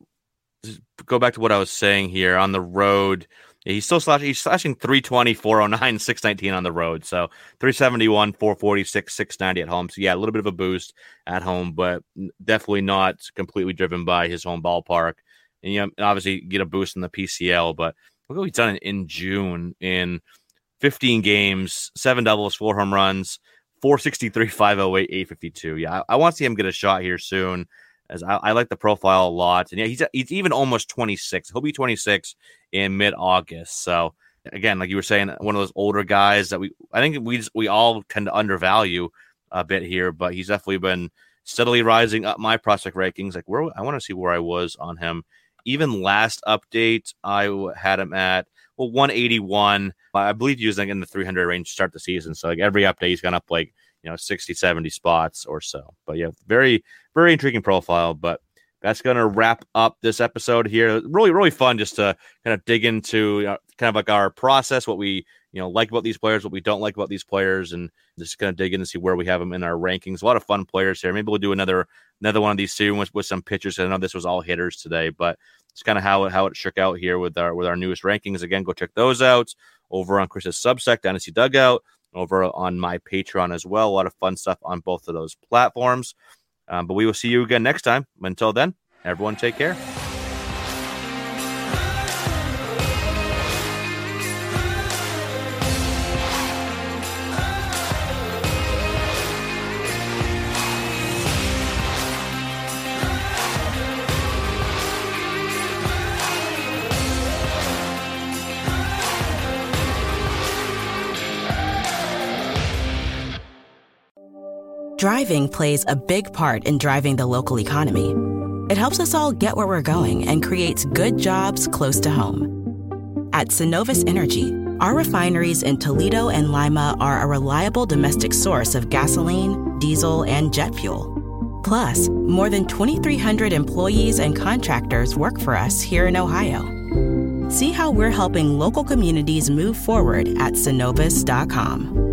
go back to what I was saying here on the road. He's still slashing, he's slashing three twenty, four oh nine, six nineteen on the road. So three seventy-one, four forty-six, six ninety at home. So yeah, a little bit of a boost at home, but definitely not completely driven by his home ballpark. And you know, obviously get a boost in the P C L, but look what he's done in, in June in fifteen games, seven doubles, four home runs, four sixty-three, five oh eight, eight fifty-two. Yeah, I, I want to see him get a shot here soon, as I, I like the profile a lot. And yeah, he's he's even almost twenty-six. He'll be twenty-six in mid-August. So again, like you were saying, one of those older guys that we I think we just, we all tend to undervalue a bit here, but he's definitely been steadily rising up my prospect rankings. Like, where I want to see where I was on him. Even last update, I had him at well one eighty-one. I believe he was like in the three hundred range to start the season. So like every update, he's gone up like, you know, sixty, seventy spots or so. But yeah, very, very intriguing profile. But that's going to wrap up this episode here. Really, really fun just to kind of dig into, you know, kind of like our process, what we, you know, like about these players, what we don't like about these players, and just kind of dig in and see where we have them in our rankings. A lot of fun players here. Maybe we'll do another another one of these soon with, with some pitchers. I know this was all hitters today, but it's kind of how it, how it shook out here with our with our newest rankings. Again, go check those out over on Chris's Substack, Dynasty Dugout, over on my Patreon as well. A lot of fun stuff on both of those platforms. Um, but we will see you again next time. Until then, everyone take care. Driving plays a big part in driving the local economy. It helps us all get where we're going and creates good jobs close to home. At Synovus Energy, our refineries in Toledo and Lima are a reliable domestic source of gasoline, diesel, and jet fuel. Plus, more than twenty-three hundred employees and contractors work for us here in Ohio. See how we're helping local communities move forward at Synovus dot com.